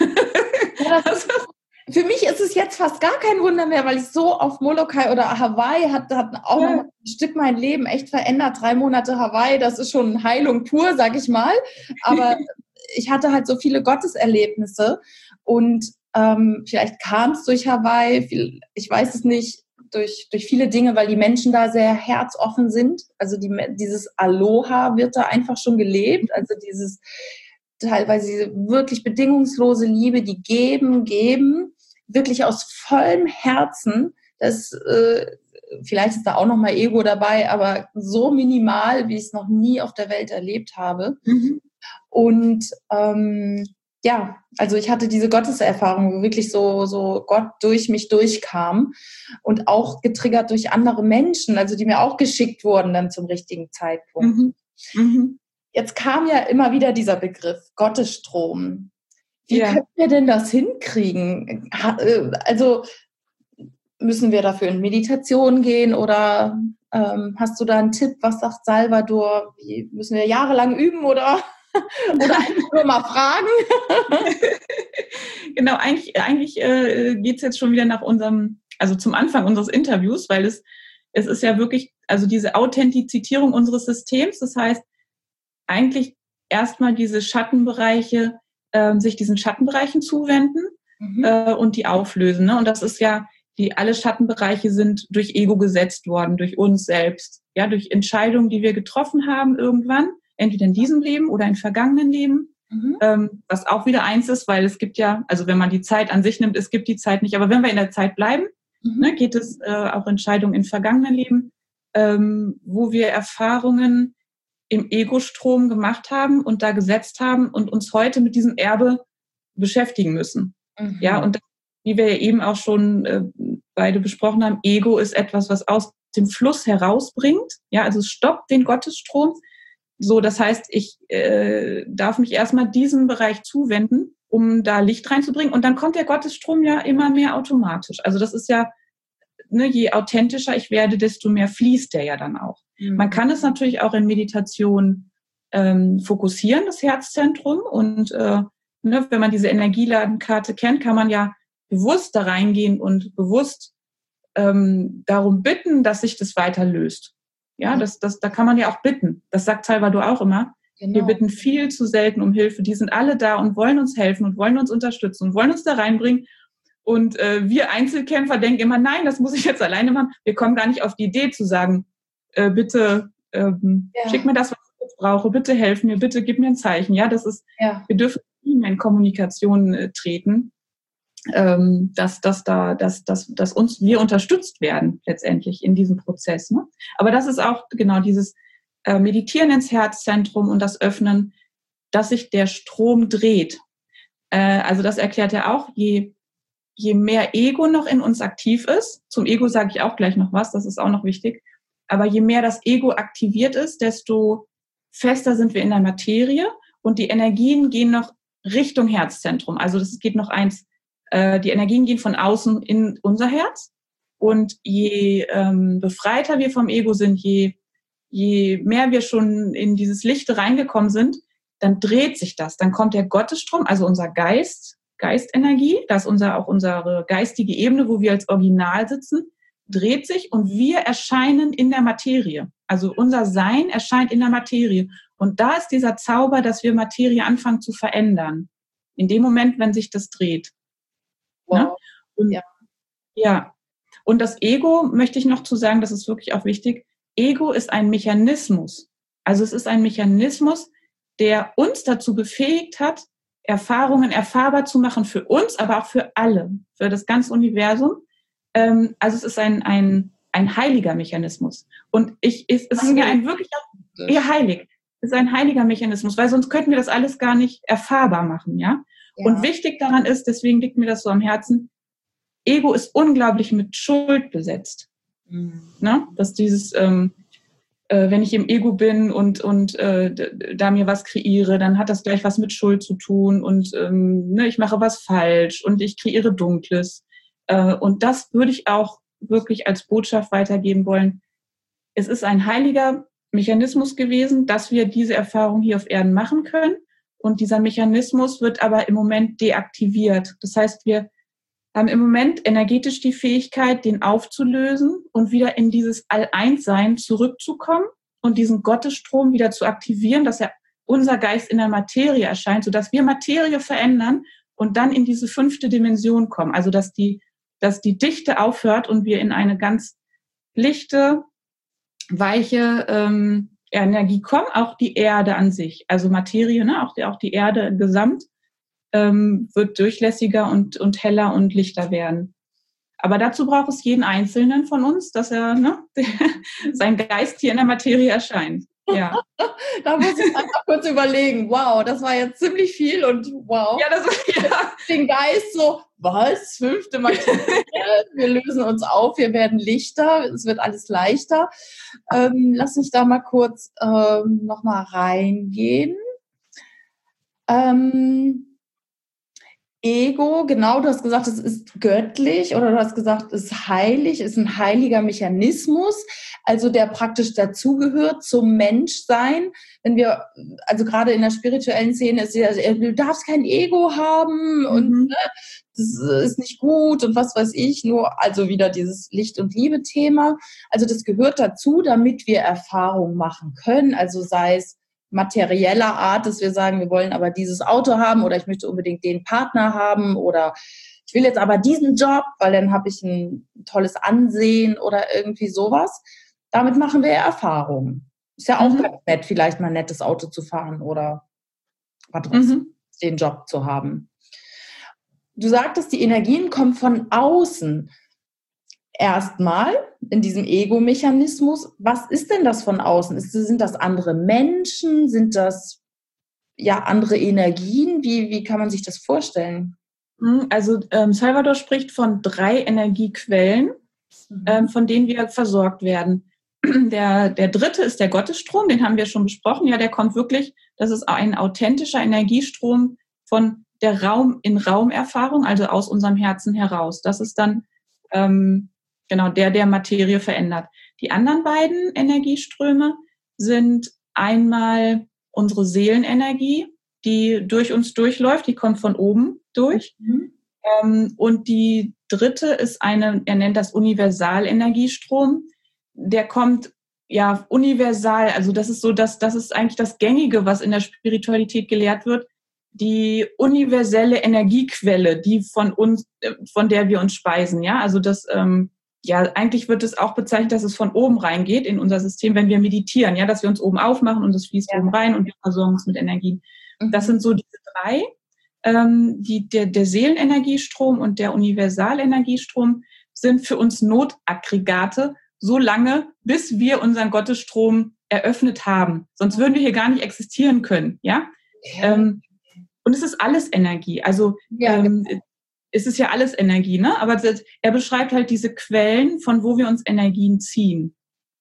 Ja, das ist, für mich ist es jetzt fast gar kein Wunder mehr, weil ich so auf Molokai oder Hawaii hat, hat auch ja. noch ein Stück mein Leben echt verändert. Drei Monate Hawaii, das ist schon Heilung pur, sag ich mal. Aber ich hatte halt so viele Gotteserlebnisse, und ähm, vielleicht kam es durch Hawaii, ich weiß es nicht, durch, durch viele Dinge, weil die Menschen da sehr herzoffen sind. Also die, dieses Aloha wird da einfach schon gelebt, also dieses teilweise diese wirklich bedingungslose Liebe, die geben, geben, wirklich aus vollem Herzen. Das, äh, vielleicht ist da auch nochmal Ego dabei, aber so minimal, wie ich es noch nie auf der Welt erlebt habe. Mhm. Und ähm, ja, also ich hatte diese Gotteserfahrung, wo wirklich so, so Gott durch mich durchkam, und auch getriggert durch andere Menschen, also die mir auch geschickt wurden dann zum richtigen Zeitpunkt. Mhm. Mhm. Jetzt kam ja immer wieder dieser Begriff Gottesstrom. Wie ja. können wir denn das hinkriegen? Also müssen wir dafür in Meditation gehen, oder ähm, hast du da einen Tipp? Was sagt Salvador? Wie, müssen wir jahrelang üben oder, oder einfach nur mal fragen? Genau, eigentlich, eigentlich äh, geht es jetzt schon wieder nach unserem, also zum Anfang unseres Interviews, weil es, es ist ja wirklich, also diese Authentizierung unseres Systems, das heißt, eigentlich erstmal diese Schattenbereiche, äh, sich diesen Schattenbereichen zuwenden mhm. äh, und die auflösen. Ne? Und das ist ja, die alle Schattenbereiche sind durch Ego gesetzt worden, durch uns selbst, ja, durch Entscheidungen, die wir getroffen haben irgendwann, entweder in diesem Leben oder in vergangenen Leben, mhm. ähm, was auch wieder eins ist, weil es gibt ja, also wenn man die Zeit an sich nimmt, es gibt die Zeit nicht, aber wenn wir in der Zeit bleiben, mhm. ne, geht es äh, auch Entscheidungen in vergangenen Leben, ähm, wo wir Erfahrungen im Ego-Strom gemacht haben und da gesetzt haben und uns heute mit diesem Erbe beschäftigen müssen. Mhm. Ja, und das, wie wir ja eben auch schon äh, beide besprochen haben, Ego ist etwas, was aus dem Fluss herausbringt. Ja, also es stoppt den Gottesstrom. So, das heißt, ich äh, darf mich erstmal diesem Bereich zuwenden, um da Licht reinzubringen. Und dann kommt der Gottesstrom ja immer mehr automatisch. Also das ist ja, ne, je authentischer ich werde, desto mehr fließt der ja dann auch. Mhm. Man kann es natürlich auch in Meditation ähm, fokussieren, das Herzzentrum. Und äh, ne, wenn man diese Energieladenkarte kennt, kann man ja bewusst da reingehen und bewusst ähm, darum bitten, dass sich das weiter löst. Ja, das, das, da kann man ja auch bitten. Das sagt Salvador auch immer. Genau. Wir bitten viel zu selten um Hilfe. Die sind alle da und wollen uns helfen und wollen uns unterstützen und wollen uns da reinbringen. Und äh, wir Einzelkämpfer denken immer, nein, das muss ich jetzt alleine machen. Wir kommen gar nicht auf die Idee zu sagen, äh, bitte ähm, ja. schick mir das, was ich jetzt brauche, bitte helf mir, bitte gib mir ein Zeichen. Ja, das ist, ja. wir dürfen nicht mehr in Kommunikation äh, treten, ähm, dass, dass, da, dass, dass, dass uns wir unterstützt werden letztendlich in diesem Prozess. Ne? Aber das ist auch genau dieses äh, Meditieren ins Herzzentrum und das Öffnen, dass sich der Strom dreht. Äh, also das erklärt er auch, je Je mehr Ego noch in uns aktiv ist, zum Ego sage ich auch gleich noch was, das ist auch noch wichtig, aber je mehr das Ego aktiviert ist, desto fester sind wir in der Materie und die Energien gehen noch Richtung Herzzentrum. Also das geht noch eins, äh, die Energien gehen von außen in unser Herz und je ähm, befreiter wir vom Ego sind, je, je mehr wir schon in dieses Licht reingekommen sind, dann dreht sich das, dann kommt der Gottesstrom, also unser Geist, Geistenergie, das ist unser, auch unsere geistige Ebene, wo wir als Original sitzen, dreht sich und wir erscheinen in der Materie. Also unser Sein erscheint in der Materie. Und da ist dieser Zauber, dass wir Materie anfangen zu verändern. In dem Moment, wenn sich das dreht. Wow. Ne? Und, ja. ja. Und das Ego, möchte ich noch zu sagen, das ist wirklich auch wichtig, Ego ist ein Mechanismus. Also es ist ein Mechanismus, der uns dazu befähigt hat, Erfahrungen erfahrbar zu machen für uns, aber auch für alle, für das ganze Universum. Ähm, also es ist ein, ein, ein heiliger Mechanismus. Und ich, es, es ist mir ein wirklich, eher heilig. Es ist ein heiliger Mechanismus, weil sonst könnten wir das alles gar nicht erfahrbar machen, ja? Ja. Und wichtig daran ist, deswegen liegt mir das so am Herzen, Ego ist unglaublich mit Schuld besetzt. Mhm. Ne? Dass dieses, ähm, äh, wenn ich im Ego bin und, und äh, d- da mir was kreiere, dann hat das gleich was mit Schuld zu tun und ähm, ne, ich mache was falsch und ich kreiere Dunkles. Äh, und das würde ich auch wirklich als Botschaft weitergeben wollen. Es ist ein heiliger Mechanismus gewesen, dass wir diese Erfahrung hier auf Erden machen können. Und dieser Mechanismus wird aber im Moment deaktiviert. Das heißt, wir haben im Moment energetisch die Fähigkeit, den aufzulösen und wieder in dieses All-Eins-Sein zurückzukommen und diesen Gottesstrom wieder zu aktivieren, dass er unser Geist in der Materie erscheint, sodass wir Materie verändern und dann in diese fünfte Dimension kommen. Also dass die, dass die Dichte aufhört und wir in eine ganz lichte, weiche ähm, Energie kommen, auch die Erde an sich. Also Materie, ne, auch die, auch die Erde gesamt. Ähm, wird durchlässiger und, und heller und lichter werden. Aber dazu braucht es jeden Einzelnen von uns, dass er ne, sein Geist hier in der Materie erscheint. Ja. Da muss ich einfach kurz überlegen. Wow, das war jetzt ziemlich viel und wow. Ja, das ist, ja. Den Geist so, was? Fünfte Materie? Wir lösen uns auf, wir werden lichter, es wird alles leichter. Ähm, lass mich da mal kurz ähm, nochmal reingehen. Ähm, Ego, genau, du hast gesagt, es ist göttlich oder du hast gesagt, es ist heilig, es ist ein heiliger Mechanismus, also der praktisch dazugehört zum Menschsein. Wenn wir, also gerade in der spirituellen Szene ist ja, du darfst kein Ego haben und mhm. äh, das ist nicht gut und was weiß ich, nur, also wieder dieses Licht- und Liebe-Thema. Also das gehört dazu, damit wir Erfahrung machen können, also sei es materieller Art, dass wir sagen, wir wollen aber dieses Auto haben oder ich möchte unbedingt den Partner haben oder ich will jetzt aber diesen Job, weil dann habe ich ein tolles Ansehen oder irgendwie sowas. Damit machen wir Erfahrungen. Ist ja auch mhm. ganz nett, vielleicht mal ein nettes Auto zu fahren oder aber trotzdem mhm. den Job zu haben. Du sagtest, die Energien kommen von außen. Erstmal in diesem Ego-Mechanismus, was ist denn das von außen? Ist, sind das andere Menschen? Sind das ja andere Energien? Wie, wie kann man sich das vorstellen? Also ähm, Salvador spricht von drei Energiequellen, mhm. ähm, von denen wir versorgt werden. Der, der dritte ist der Gottesstrom, den haben wir schon besprochen. Ja, der kommt wirklich, das ist ein authentischer Energiestrom von der Raum in Raumerfahrung, also aus unserem Herzen heraus. Das ist dann ähm, genau der, der Materie verändert. Die anderen beiden Energieströme sind einmal unsere Seelenenergie, die durch uns durchläuft, die kommt von oben durch. Mhm. Ähm, und die dritte ist eine, er nennt das Universalenergiestrom. Der kommt ja universal, also das ist so, dass das ist eigentlich das Gängige, was in der Spiritualität gelehrt wird. Die universelle Energiequelle, die von uns, von der wir uns speisen, ja, also das, ähm, ja, eigentlich wird es auch bezeichnet, dass es von oben reingeht in unser System, wenn wir meditieren, ja, dass wir uns oben aufmachen und es fließt ja oben rein und wir versorgen uns mit Energien. Mhm. Das sind so diese drei, ähm, die, der, der Seelenenergiestrom und der Universalenergiestrom sind für uns Notaggregate, so lange, bis wir unseren Gottesstrom eröffnet haben. Sonst würden wir hier gar nicht existieren können, ja. ja. Ähm, und es ist alles Energie. Also ja, ähm, genau. Es ist ja alles Energie, ne? Aber das, er beschreibt halt diese Quellen, von wo wir uns Energien ziehen.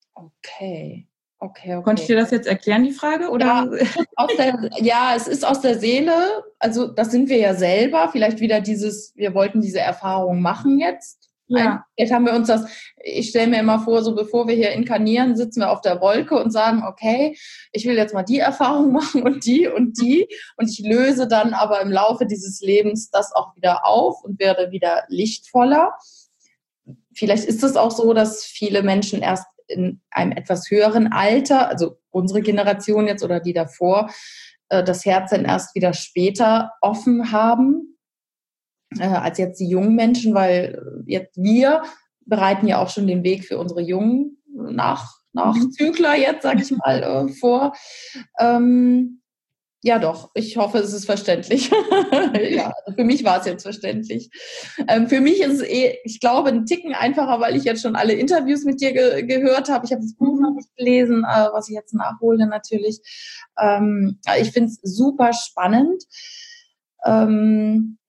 Okay. Okay, okay. Konnte ich dir das jetzt erklären, die Frage? Oder? Ja, aus der, ja, es ist aus der Seele. Also das sind wir ja selber. Vielleicht wieder dieses, wir wollten diese Erfahrung machen jetzt. Ja. Jetzt haben wir uns das, ich stelle mir immer vor, so bevor wir hier inkarnieren, sitzen wir auf der Wolke und sagen, okay, ich will jetzt mal die Erfahrung machen und die und die und ich löse dann aber im Laufe dieses Lebens das auch wieder auf und werde wieder lichtvoller. Vielleicht ist es auch so, dass viele Menschen erst in einem etwas höheren Alter, also unsere Generation jetzt oder die davor, das Herz dann erst wieder später offen haben, als jetzt die jungen Menschen, weil jetzt wir bereiten ja auch schon den Weg für unsere jungen Nach, Nachzügler jetzt, sage ich mal, äh, vor. Ähm, ja doch, ich hoffe, es ist verständlich. Ja, also für mich war es jetzt verständlich. Ähm, für mich ist es eh, ich glaube, ein Ticken einfacher, weil ich jetzt schon alle Interviews mit dir ge- gehört habe. Ich habe das Buch noch nicht gelesen, äh, was ich jetzt nachhole natürlich. Ähm, ich finde es super spannend. Ähm,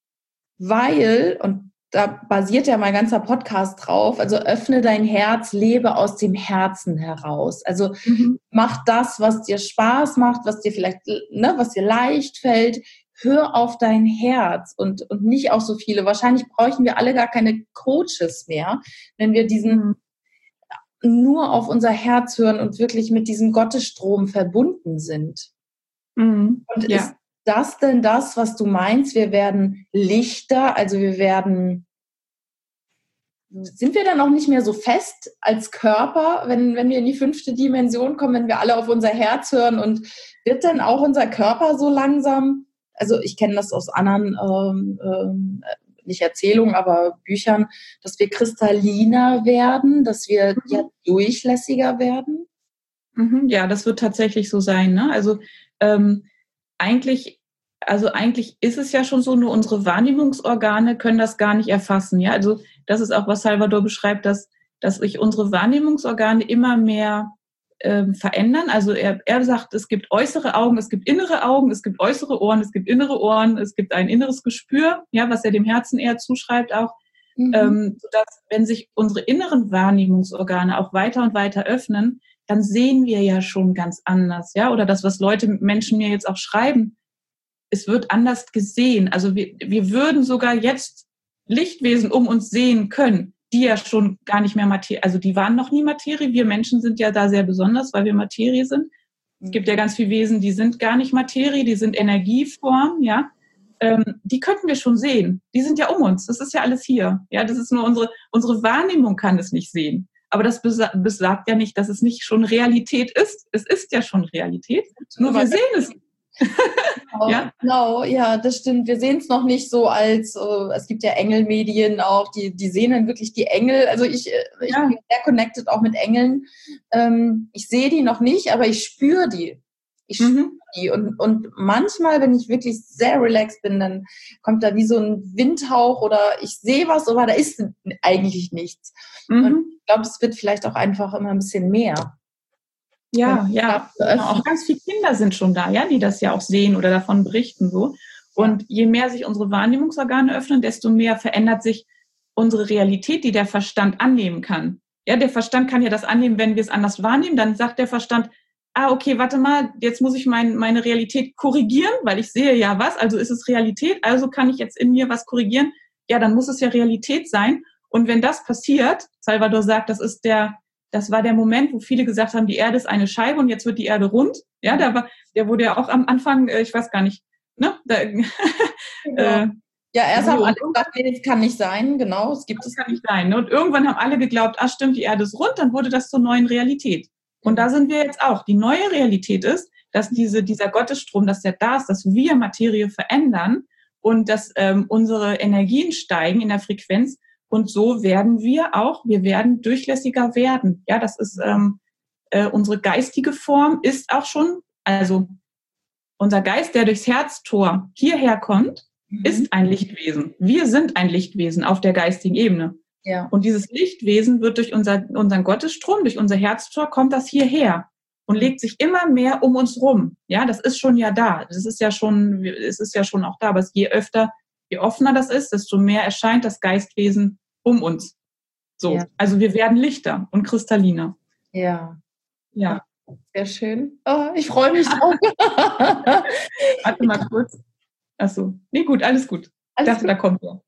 Weil, und da basiert ja mein ganzer Podcast drauf, also öffne dein Herz, lebe aus dem Herzen heraus. Also mhm. mach das, was dir Spaß macht, was dir vielleicht, ne, was dir leicht fällt. Hör auf dein Herz und, und nicht auf so viele. Wahrscheinlich bräuchten wir alle gar keine Coaches mehr, wenn wir diesen nur auf unser Herz hören und wirklich mit diesem Gottesstrom verbunden sind. Mhm. Und ja. ist das denn das, was du meinst? Wir werden lichter, also wir werden, sind wir dann auch nicht mehr so fest als Körper, wenn, wenn wir in die fünfte Dimension kommen, wenn wir alle auf unser Herz hören und wird dann auch unser Körper so langsam, also ich kenne das aus anderen, ähm, ähm, nicht Erzählungen, aber Büchern, dass wir kristalliner werden, dass wir ja durchlässiger werden? Mhm, ja, das wird tatsächlich so sein, ne? Also, ähm, Eigentlich, also eigentlich ist es ja schon so, nur unsere Wahrnehmungsorgane können das gar nicht erfassen. Ja, also das ist auch, was Salvador beschreibt, dass, dass sich unsere Wahrnehmungsorgane immer mehr ähm, verändern. Also er, er sagt, es gibt äußere Augen, es gibt innere Augen, es gibt äußere Ohren, es gibt innere Ohren, es gibt ein inneres Gespür, ja, was er dem Herzen eher zuschreibt auch, mhm. ähm, sodass, wenn sich unsere inneren Wahrnehmungsorgane auch weiter und weiter öffnen, dann sehen wir ja schon ganz anders, ja, oder das, was Leute, Menschen mir jetzt auch schreiben, es wird anders gesehen. Also wir, wir würden sogar jetzt Lichtwesen um uns sehen können, die ja schon gar nicht mehr Materie, also die waren noch nie Materie. Wir Menschen sind ja da sehr besonders, weil wir Materie sind. Es gibt ja ganz viele Wesen, die sind gar nicht Materie, die sind Energieform, ja. Ähm, die könnten wir schon sehen. Die sind ja um uns. Das ist ja alles hier. Ja, das ist nur unsere, unsere Wahrnehmung kann es nicht sehen. Aber das besagt ja nicht, dass es nicht schon Realität ist. Es ist ja schon Realität, nur wir sehen es. Genau, ja? Genau, ja, das stimmt. Wir sehen es noch nicht so als, äh, es gibt ja Engelmedien auch, die, die sehen dann wirklich die Engel. Also ich, ich ja. bin sehr connected auch mit Engeln. Ähm, ich sehe die noch nicht, aber ich spüre die. Ich spüre mhm. die. Und, und manchmal, wenn ich wirklich sehr relaxed bin, dann kommt da wie so ein Windhauch oder ich sehe was, aber da ist eigentlich nichts. Mhm. Und ich glaube, es wird vielleicht auch einfach immer ein bisschen mehr. Ja, ja. Genau. Auch ganz viele Kinder sind schon da, ja, die das ja auch sehen oder davon berichten so. Und ja. je mehr sich unsere Wahrnehmungsorgane öffnen, desto mehr verändert sich unsere Realität, die der Verstand annehmen kann. Ja, der Verstand kann ja das annehmen, wenn wir es anders wahrnehmen. Dann sagt der Verstand, ah, okay, warte mal, jetzt muss ich mein, meine Realität korrigieren, weil ich sehe ja was, also ist es Realität, also kann ich jetzt in mir was korrigieren. Ja, dann muss es ja Realität sein. Und wenn das passiert, Salvador sagt, das ist der das war der Moment, wo viele gesagt haben, die Erde ist eine Scheibe und jetzt wird die Erde rund. Ja, da war, der wurde ja auch am Anfang, äh, ich weiß gar nicht, ne? Da, Genau. äh, Ja, erst haben alle gesagt, nee, das kann nicht sein, genau, es gibt es kann nicht sein. Ne? Und irgendwann haben alle geglaubt, ah stimmt, die Erde ist rund, dann wurde das zur neuen Realität. Und da sind wir jetzt auch. Die neue Realität ist, dass diese, dieser Gottesstrom, dass der da ist, dass wir Materie verändern und dass ähm, unsere Energien steigen in der Frequenz. Und so werden wir auch, wir werden durchlässiger werden. Ja, das ist ähm, äh, unsere geistige Form ist auch schon, also unser Geist, der durchs Herztor hierher kommt, mhm. ist ein Lichtwesen. Wir sind ein Lichtwesen auf der geistigen Ebene. Ja. Und dieses Lichtwesen wird durch unser, unseren Gottesstrom, durch unser Herztor, kommt das hierher und legt sich immer mehr um uns rum. Ja, das ist schon ja da. Das ist ja schon, es ist ja schon auch da. Aber je öfter, je offener das ist, desto mehr erscheint das Geistwesen um uns. So. Ja. Also wir werden lichter und kristalliner. Ja. Ja. Sehr schön. Oh, ich freue mich auch. Warte mal kurz. Achso. Nee, gut, alles gut. Ich dachte, da kommt er.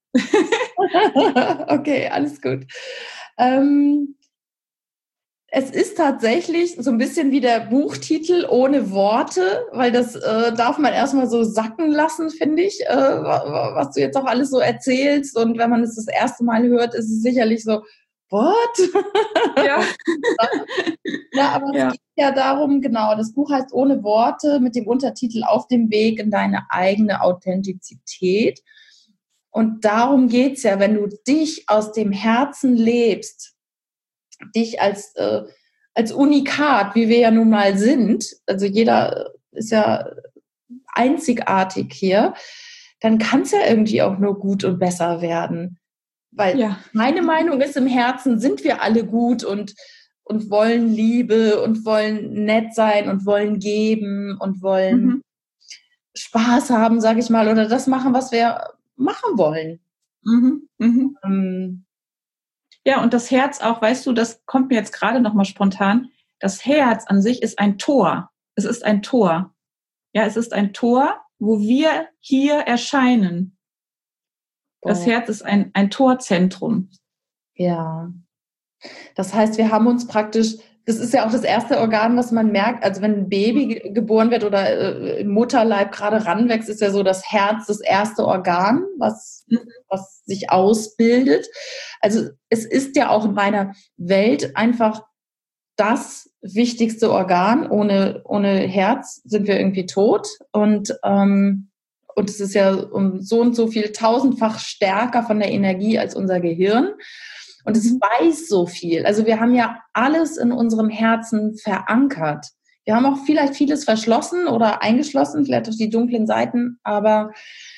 Okay, alles gut. Ähm, es ist tatsächlich so ein bisschen wie der Buchtitel ohne Worte, weil das äh, darf man erstmal so sacken lassen, finde ich, äh, was du jetzt auch alles so erzählst. Und wenn man es das erste Mal hört, ist es sicherlich so, what? Ja. Ja, aber ja. Es geht ja darum, genau, das Buch heißt Ohne Worte mit dem Untertitel Auf dem Weg in deine eigene Authentizität. Und darum geht's ja, wenn du dich aus dem Herzen lebst, dich als, äh, als Unikat, wie wir ja nun mal sind, also jeder ist ja einzigartig hier, dann kann es ja irgendwie auch nur gut und besser werden. Weil ja. Meine Meinung ist, im Herzen sind wir alle gut und, und wollen Liebe und wollen nett sein und wollen geben und wollen mhm. Spaß haben, sage ich mal, oder das machen, was wir machen wollen. Mhm. Mhm. Ähm, ja, und das Herz auch, weißt du, das kommt mir jetzt gerade noch mal spontan, das Herz an sich ist ein Tor. Es ist ein Tor. Ja, es ist ein Tor, wo wir hier erscheinen. Das oh. Herz ist ein, ein Torzentrum. Ja. Das heißt, wir haben uns praktisch, das ist ja auch das erste Organ, was man merkt, also wenn ein Baby ge- geboren wird oder äh, im Mutterleib gerade ranwächst, ist ja so das Herz das erste Organ, was, mhm. was sich ausbildet. Also es ist ja auch in meiner Welt einfach das wichtigste Organ. Ohne, ohne Herz sind wir irgendwie tot. Und, ähm, und es ist ja um so und so viel tausendfach stärker von der Energie als unser Gehirn. Und es weiß so viel. Also wir haben ja alles in unserem Herzen verankert. Wir haben auch vielleicht vieles verschlossen oder eingeschlossen, vielleicht durch die dunklen Seiten. Aber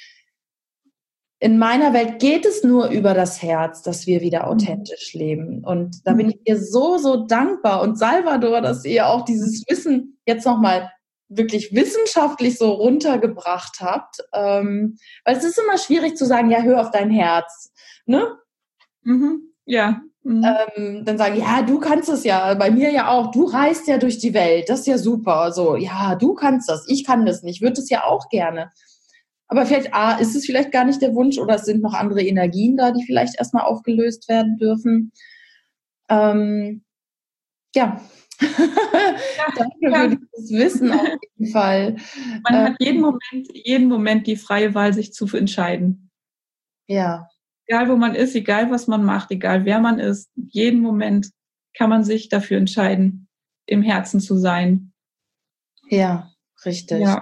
in meiner Welt geht es nur über das Herz, dass wir wieder authentisch leben. Und da bin ich dir so, so dankbar. Und Salvador, dass ihr auch dieses Wissen jetzt nochmal wirklich wissenschaftlich so runtergebracht habt. Ähm, weil es ist immer schwierig zu sagen, ja, hör auf dein Herz. Ne? Mhm. Ja. Mhm. Ähm, dann sagen, ja, du kannst es ja, bei mir ja auch, du reist ja durch die Welt, das ist ja super. So, ja, du kannst das, ich kann das nicht, würde es ja auch gerne. Aber vielleicht, A, ist es vielleicht gar nicht der Wunsch oder es sind noch andere Energien da, die vielleicht erstmal aufgelöst werden dürfen. Ähm, ja. ja. Danke ja. für dieses Wissen auf jeden Fall. Man ähm, hat jeden Moment, jeden Moment die freie Wahl, sich zu entscheiden. Ja. Egal, wo man ist, egal, was man macht, egal, wer man ist, jeden Moment kann man sich dafür entscheiden, im Herzen zu sein. Ja, richtig. Ja,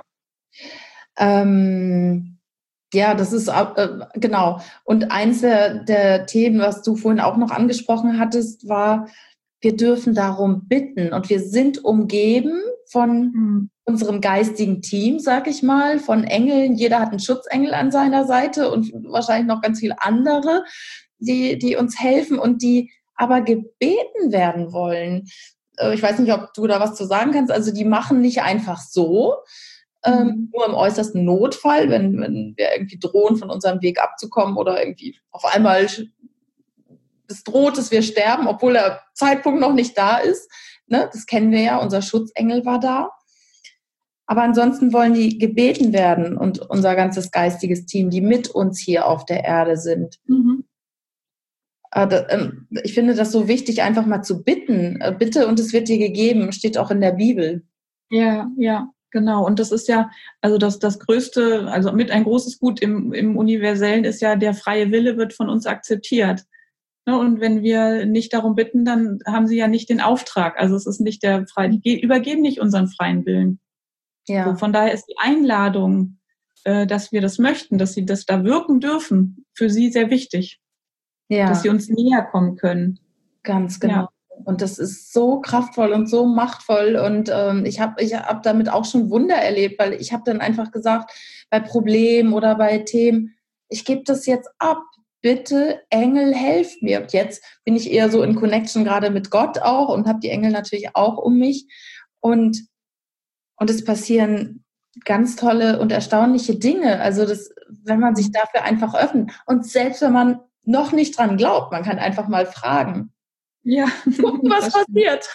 ähm, ja das ist, äh, genau. Und eins der, der Themen, was du vorhin auch noch angesprochen hattest, war, wir dürfen darum bitten. Und wir sind umgeben von mhm. unserem geistigen Team, sag ich mal, von Engeln. Jeder hat einen Schutzengel an seiner Seite und wahrscheinlich noch ganz viele andere, die, die uns helfen und die aber gebeten werden wollen. Ich weiß nicht, ob du da was zu sagen kannst. Also die machen nicht einfach so, mhm. ähm, nur im äußersten Notfall, wenn, wenn wir irgendwie drohen, von unserem Weg abzukommen oder irgendwie auf einmal es droht, dass wir sterben, obwohl der Zeitpunkt noch nicht da ist. Ne? Das kennen wir ja, unser Schutzengel war da. Aber ansonsten wollen die gebeten werden und unser ganzes geistiges Team, die mit uns hier auf der Erde sind. Mhm. Ich finde das so wichtig, einfach mal zu bitten. Bitte und es wird dir gegeben, steht auch in der Bibel. Ja, ja, genau. Und das ist ja, also das, das Größte, also mit ein großes Gut im, im Universellen ist ja, der freie Wille wird von uns akzeptiert. Und wenn wir nicht darum bitten, dann haben sie ja nicht den Auftrag. Also es ist nicht der freie, die übergeben nicht unseren freien Willen. Ja. So, von daher ist die Einladung, dass wir das möchten, dass sie das da wirken dürfen, für sie sehr wichtig. Ja. Dass sie uns näher kommen können. Ganz genau. Ja. Und das ist so kraftvoll und so machtvoll. Und ähm, ich habe ich hab damit auch schon Wunder erlebt, weil ich habe dann einfach gesagt, bei Problemen oder bei Themen, ich gebe das jetzt ab. Bitte, Engel, helft mir. Und jetzt bin ich eher so in Connection gerade mit Gott auch und habe die Engel natürlich auch um mich. Und, und es passieren ganz tolle und erstaunliche Dinge. Also das, wenn man sich dafür einfach öffnet. Und selbst wenn man noch nicht dran glaubt, man kann einfach mal fragen. Ja. Gucken, was passiert.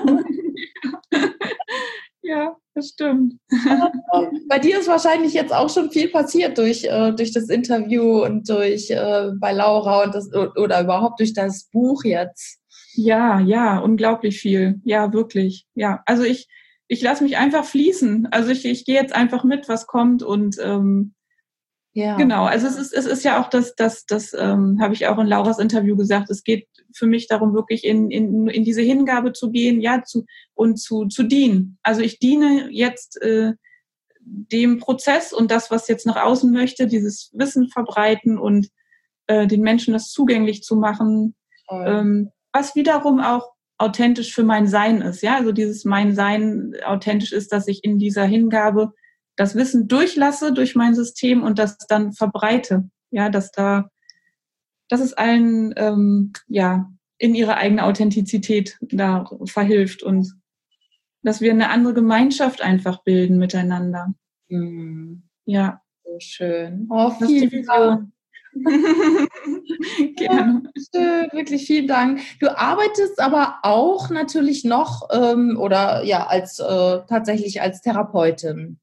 Ja, das stimmt. Bei dir ist wahrscheinlich jetzt auch schon viel passiert durch, äh, durch das Interview und durch äh, bei Laura und das, oder überhaupt durch das Buch jetzt. Ja, ja, unglaublich viel. Ja, wirklich. Ja, also ich, ich lasse mich einfach fließen. Also ich, ich gehe jetzt einfach mit, was kommt und ähm, ja. Genau, also es ist, es ist ja auch das, das, das ähm, habe ich auch in Lauras Interview gesagt, es geht für mich darum, wirklich in, in, in diese Hingabe zu gehen, ja, zu, und zu, zu dienen. Also ich diene jetzt äh, dem Prozess und das, was jetzt nach außen möchte, dieses Wissen verbreiten und äh, den Menschen das zugänglich zu machen, oh. ähm, was wiederum auch authentisch für mein Sein ist, ja, also dieses mein Sein authentisch ist, dass ich in dieser Hingabe das Wissen durchlasse durch mein System und das dann verbreite, ja, dass da, dass es allen, ähm, ja, in ihre eigene Authentizität da verhilft und dass wir eine andere Gemeinschaft einfach bilden miteinander. Mhm. Ja. So schön. Oh, vielen Dank. Gerne. Schön, wirklich vielen Dank. Du arbeitest aber auch natürlich noch ähm, oder ja als äh, tatsächlich als Therapeutin.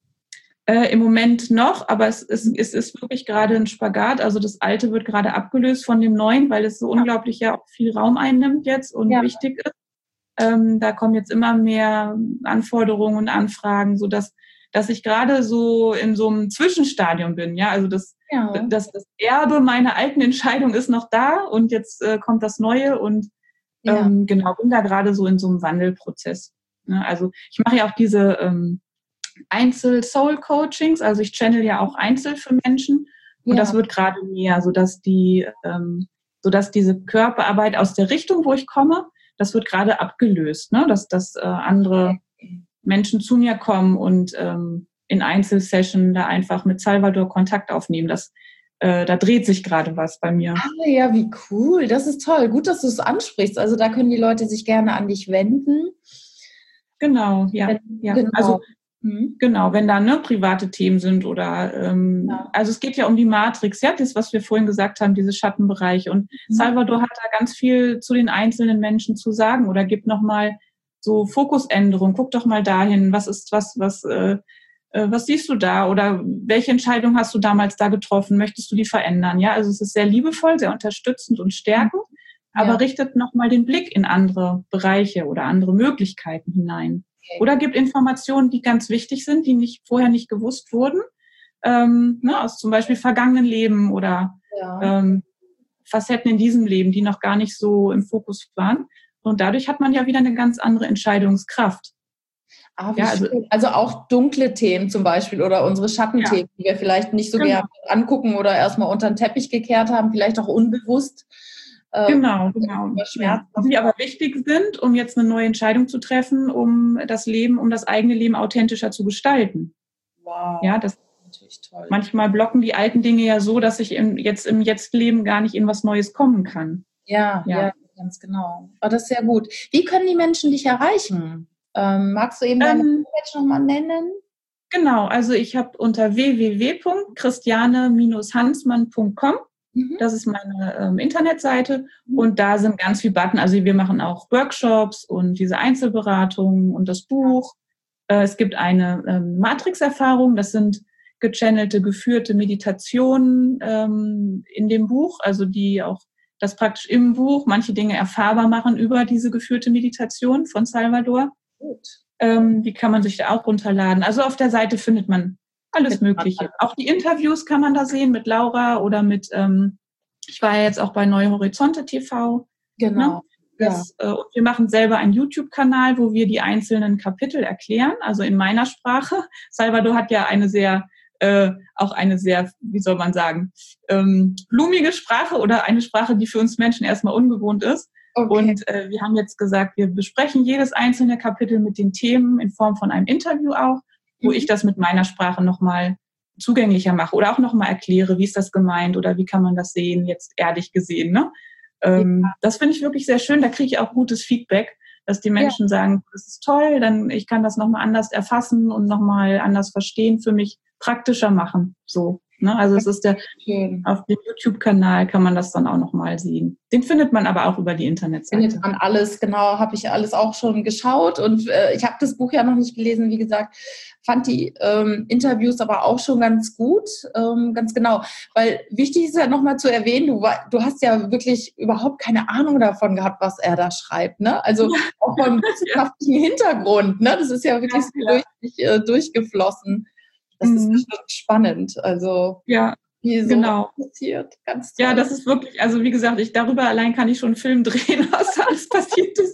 Äh, Im Moment noch, aber es ist, es ist wirklich gerade ein Spagat. Also das Alte wird gerade abgelöst von dem Neuen, weil es so ja. unglaublich ja auch viel Raum einnimmt jetzt und ja. wichtig ist. Ähm, da kommen jetzt immer mehr Anforderungen und Anfragen, so dass dass ich gerade so in so einem Zwischenstadium bin. Ja, also das, ja. das, das Erbe meiner alten Entscheidung ist noch da und jetzt äh, kommt das Neue und ja. ähm, genau bin da gerade so in so einem Wandelprozess. Ne? Also ich mache ja auch diese ähm, Einzel-Soul-Coachings, also ich channel ja auch einzeln für Menschen und ja. das wird gerade mehr, sodass die, ähm, sodass diese Körperarbeit aus der Richtung, wo ich komme, das wird gerade abgelöst, ne? dass, dass äh, andere Menschen zu mir kommen und ähm, in Einzelsession da einfach mit Salvador Kontakt aufnehmen. Das, äh, da dreht sich gerade was bei mir. Ah ja, wie cool, das ist toll. Gut, dass du es ansprichst. Also da können die Leute sich gerne an dich wenden. Genau, ja. ja. Genau. Also Genau, wenn da ne, private Themen sind oder ähm, ja. also es geht ja um die Matrix, ja, das, was wir vorhin gesagt haben, diese Schattenbereiche. Und mhm. Salvador hat da ganz viel zu den einzelnen Menschen zu sagen oder gibt nochmal so Fokusänderung, guck doch mal dahin, was ist, was, was, äh, was siehst du da oder welche Entscheidung hast du damals da getroffen, möchtest du die verändern? Ja, also es ist sehr liebevoll, sehr unterstützend und stärkend, mhm. aber ja. richtet nochmal den Blick in andere Bereiche oder andere Möglichkeiten hinein. Okay. Oder gibt Informationen, die ganz wichtig sind, die nicht vorher nicht gewusst wurden, ähm, ne, aus zum Beispiel vergangenen Leben oder ja. ähm, Facetten in diesem Leben, die noch gar nicht so im Fokus waren. Und dadurch hat man ja wieder eine ganz andere Entscheidungskraft. Ah, ja, also, also auch dunkle Themen zum Beispiel oder unsere Schattenthemen, ja. die wir vielleicht nicht so genau. gerne angucken oder erstmal unter den Teppich gekehrt haben, vielleicht auch unbewusst. Genau, genau. Ja. Die aber wichtig sind, um jetzt eine neue Entscheidung zu treffen, um das Leben, um das eigene Leben authentischer zu gestalten. Wow. Ja, das ist natürlich toll. Manchmal blocken die alten Dinge ja so, dass ich im, jetzt im Jetzt-Leben gar nicht in was Neues kommen kann. Ja, ja, ja ganz genau. Aber das ist sehr gut. Wie können die Menschen dich erreichen? Ähm, magst du eben deine ähm, Homepage nochmal nennen? Genau, also ich habe unter w w w punkt christiane hansmann punkt com Das ist meine ähm, Internetseite und da sind ganz viele Button. Also wir machen auch Workshops und diese Einzelberatungen und das Buch. Äh, es gibt eine ähm, Matrix-Erfahrung. Das sind gechannelte, geführte Meditationen ähm, in dem Buch, also die auch das praktisch im Buch manche Dinge erfahrbar machen über diese geführte Meditation von Salvador. Gut. Ähm, die kann man sich da auch runterladen. Also auf der Seite findet man alles Mögliche. Auch die Interviews kann man da sehen mit Laura oder mit, ähm, ich war ja jetzt auch bei Neue Horizonte T V. Genau. Ne? Das, ja. äh, und wir machen selber einen YouTube-Kanal, wo wir die einzelnen Kapitel erklären, also in meiner Sprache. Salvador hat ja eine sehr, äh, auch eine sehr, wie soll man sagen, ähm, blumige Sprache oder eine Sprache, die für uns Menschen erstmal ungewohnt ist. Okay. Und äh, wir haben jetzt gesagt, wir besprechen jedes einzelne Kapitel mit den Themen in Form von einem Interview auch, wo mhm. ich das mit meiner Sprache nochmal zugänglicher mache oder auch nochmal erkläre, wie ist das gemeint oder wie kann man das sehen, jetzt ehrlich gesehen, ne? Ähm, ja. Das finde ich wirklich sehr schön. Da kriege ich auch gutes Feedback, dass die Menschen ja. sagen, das ist toll, dann ich kann das nochmal anders erfassen und nochmal anders verstehen, für mich praktischer machen. So, ne? Also es ist der schön. Auf dem YouTube-Kanal kann man das dann auch nochmal sehen. Den findet man aber auch über die Internetseite. Findet man alles, genau, habe ich alles auch schon geschaut und äh, ich habe das Buch ja noch nicht gelesen, wie gesagt, fand die ähm, Interviews aber auch schon ganz gut, ähm, ganz genau, weil wichtig ist ja nochmal zu erwähnen, du, du hast ja wirklich überhaupt keine Ahnung davon gehabt, was er da schreibt, ne? Also auch vom wissenschaftlichen Hintergrund, ne? Das ist ja wirklich ja, so durch, äh, durchgeflossen. Das mhm. ist schon spannend, also ja. Wie so genau. passiert. Ganz toll. Ja, das ist wirklich, also wie gesagt, ich darüber allein kann ich schon einen Film drehen, was da alles passiert ist.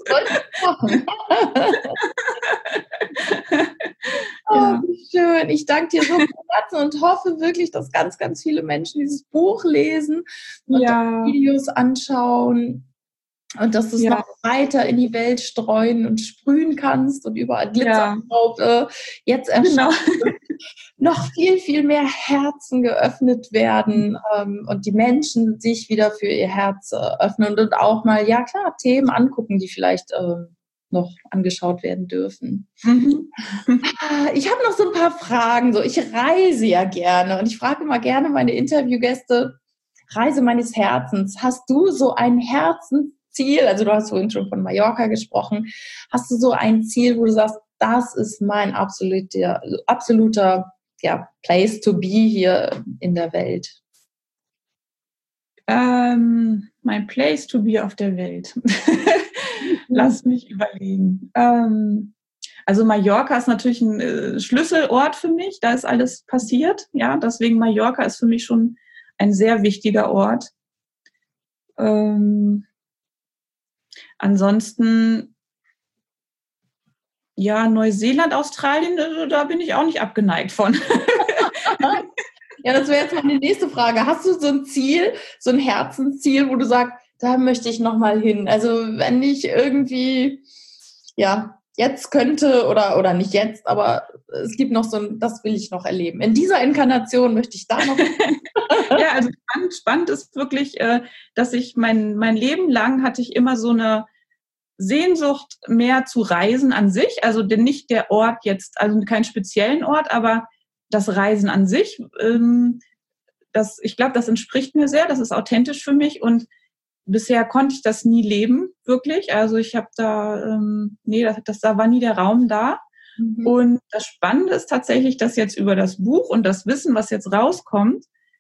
Oh, wie schön. Ich danke dir so von Herzen und hoffe wirklich, dass ganz, ganz viele Menschen dieses Buch lesen und ja. Videos anschauen und dass du es ja. noch weiter in die Welt streuen und sprühen kannst und überall Glitzer drauf äh, jetzt erscheint. Genau. Noch viel, viel mehr Herzen geöffnet werden ähm, und die Menschen sich wieder für ihr Herz äh, öffnen und auch mal, ja klar, Themen angucken, die vielleicht äh, noch angeschaut werden dürfen. Mhm. Ich habe noch so ein paar Fragen. So, ich reise ja gerne und ich frage immer gerne meine Interviewgäste, Reise meines Herzens. Hast du so ein Herzensziel? Also du hast vorhin schon von Mallorca gesprochen. Hast du so ein Ziel, wo du sagst, das ist mein absoluter, absoluter ja, Place to be hier in der Welt? Ähm, mein Place to be auf der Welt. Lass mich überlegen. Ähm, also Mallorca ist natürlich ein äh, Schlüsselort für mich. Da ist alles passiert. Ja, deswegen Mallorca ist für mich schon ein sehr wichtiger Ort. Ähm, ansonsten ja, Neuseeland, Australien, da bin ich auch nicht abgeneigt von. Ja, das wäre jetzt meine nächste Frage. Hast du so ein Ziel, so ein Herzensziel, wo du sagst, da möchte ich nochmal hin? Also wenn ich irgendwie, ja, jetzt könnte oder, oder nicht jetzt, aber es gibt noch so ein, das will ich noch erleben. In dieser Inkarnation möchte ich da noch. Ja, also spannend, spannend ist wirklich, dass ich mein, mein Leben lang hatte ich immer so eine Sehnsucht mehr zu reisen an sich, also denn nicht der Ort jetzt, also keinen speziellen Ort, aber das Reisen an sich, ähm, das, ich glaube, das entspricht mir sehr, das ist authentisch für mich und bisher konnte ich das nie leben, wirklich, also ich habe da, ähm, nee, das, das, da war nie der Raum da mhm. Und das Spannende ist tatsächlich, dass jetzt über das Buch und das Wissen, was jetzt rauskommt,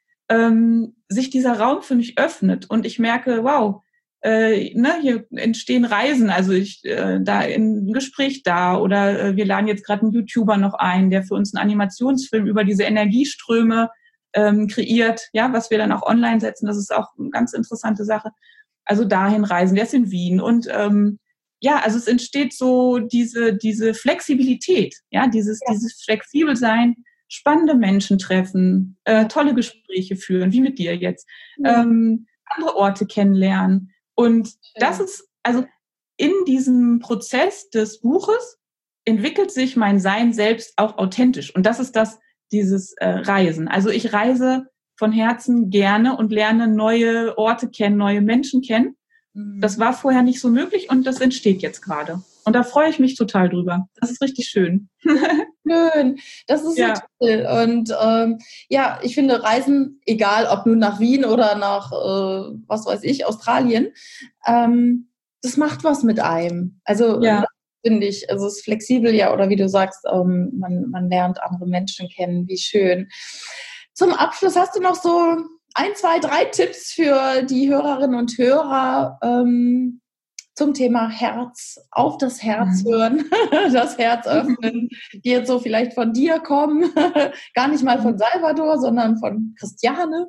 ähm, sich dieser Raum für mich öffnet und ich merke, wow, Äh, ne, hier entstehen Reisen, also ich äh, da in ein Gespräch da oder äh, wir laden jetzt gerade einen YouTuber noch ein, der für uns einen Animationsfilm über diese Energieströme ähm, kreiert, ja, was wir dann auch online setzen, das ist auch eine ganz interessante Sache. Also dahin reisen, der ist in Wien und ähm, ja, also es entsteht so diese diese Flexibilität, ja, dieses ja. dieses flexibel sein, spannende Menschen treffen, äh, tolle Gespräche führen, wie mit dir jetzt, ja. ähm, andere Orte kennenlernen. Und das ist, also in diesem Prozess des Buches entwickelt sich mein Sein selbst auch authentisch. Und das ist das, dieses äh, Reisen. Also ich reise von Herzen gerne und lerne neue Orte kennen, neue Menschen kennen. Mhm. Das war vorher nicht so möglich und das entsteht jetzt gerade. Und da freue ich mich total drüber. Das ist richtig schön. Schön, das ist ja. so toll. Und ähm, ja, ich finde Reisen, egal ob nun nach Wien oder nach, äh, was weiß ich, Australien, ähm, das macht was mit einem. Also ja. finde ich, also es ist flexibel, ja, oder wie du sagst, ähm, man, man lernt andere Menschen kennen, wie schön. Zum Abschluss hast du noch so ein, zwei, drei Tipps für die Hörerinnen und Hörer ähm, zum Thema Herz, auf das Herz hören, das Herz öffnen, die jetzt so vielleicht von dir kommen, gar nicht mal von Salvador, sondern von Christiane.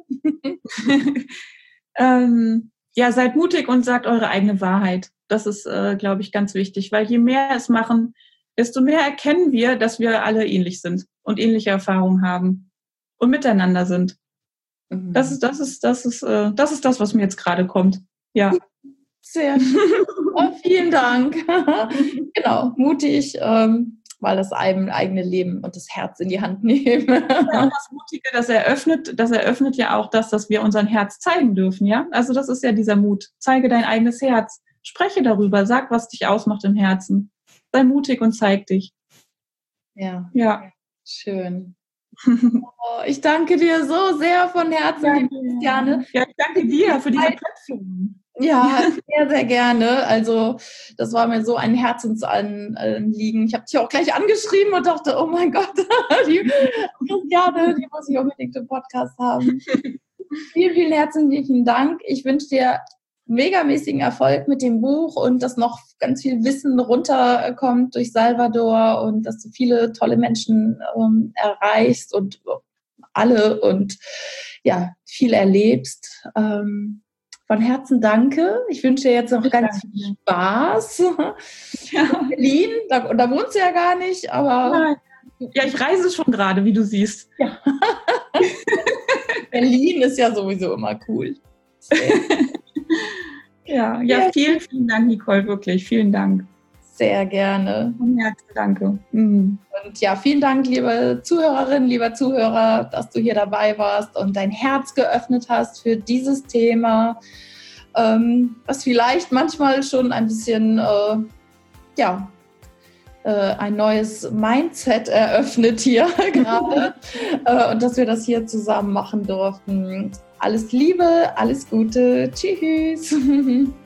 ähm, ja, seid mutig und sagt eure eigene Wahrheit. Das ist, äh, glaube ich, ganz wichtig, weil je mehr es machen, desto mehr erkennen wir, dass wir alle ähnlich sind und ähnliche Erfahrungen haben und miteinander sind. Mhm. Das ist, das ist, das ist, äh, das ist das, was mir jetzt gerade kommt. Ja. Sehr schön. Oh, vielen Dank. Genau, mutig, ähm, weil das einem eigene Leben und das Herz in die Hand nehmen. Ja, und das Mutige, das eröffnet, das eröffnet ja auch das, dass wir unser Herz zeigen dürfen, ja? Also das ist ja dieser Mut. Zeige dein eigenes Herz. Spreche darüber. Sag, was dich ausmacht im Herzen. Sei mutig und zeig dich. Ja. Ja. Schön. Oh, ich danke dir so sehr von Herzen, ja, Christiane. Ja, ich danke dir für diese Plattform. Ja, sehr, sehr gerne. Also das war mir so ein Herzensanliegen. Ich habe dich auch gleich angeschrieben und dachte, oh mein Gott, die Christiane, die muss ich unbedingt im Podcast haben. Vielen, vielen herzlichen Dank. Ich wünsche dir megamäßigen Erfolg mit dem Buch und dass noch ganz viel Wissen runterkommt durch Salvador und dass du viele tolle Menschen ähm, erreichst und alle und ja, viel erlebst. Ähm, Von Herzen danke. Ich wünsche dir jetzt noch ich ganz danke. viel Spaß. Ja. In Berlin, da, da wohnst du ja gar nicht, aber... Ja, ich reise schon gerade, wie du siehst. Ja. Berlin ist ja sowieso immer cool. ja, ja, vielen, vielen Dank, Nicole, wirklich. Vielen Dank. Sehr gerne. Von Herzen danke. Mhm. Und ja, vielen Dank, liebe Zuhörerinnen, lieber Zuhörer, dass du hier dabei warst und dein Herz geöffnet hast für dieses Thema, ähm, was vielleicht manchmal schon ein bisschen, äh, ja, äh, ein neues Mindset eröffnet hier gerade äh, und dass wir das hier zusammen machen durften. Alles Liebe, alles Gute, tschüss.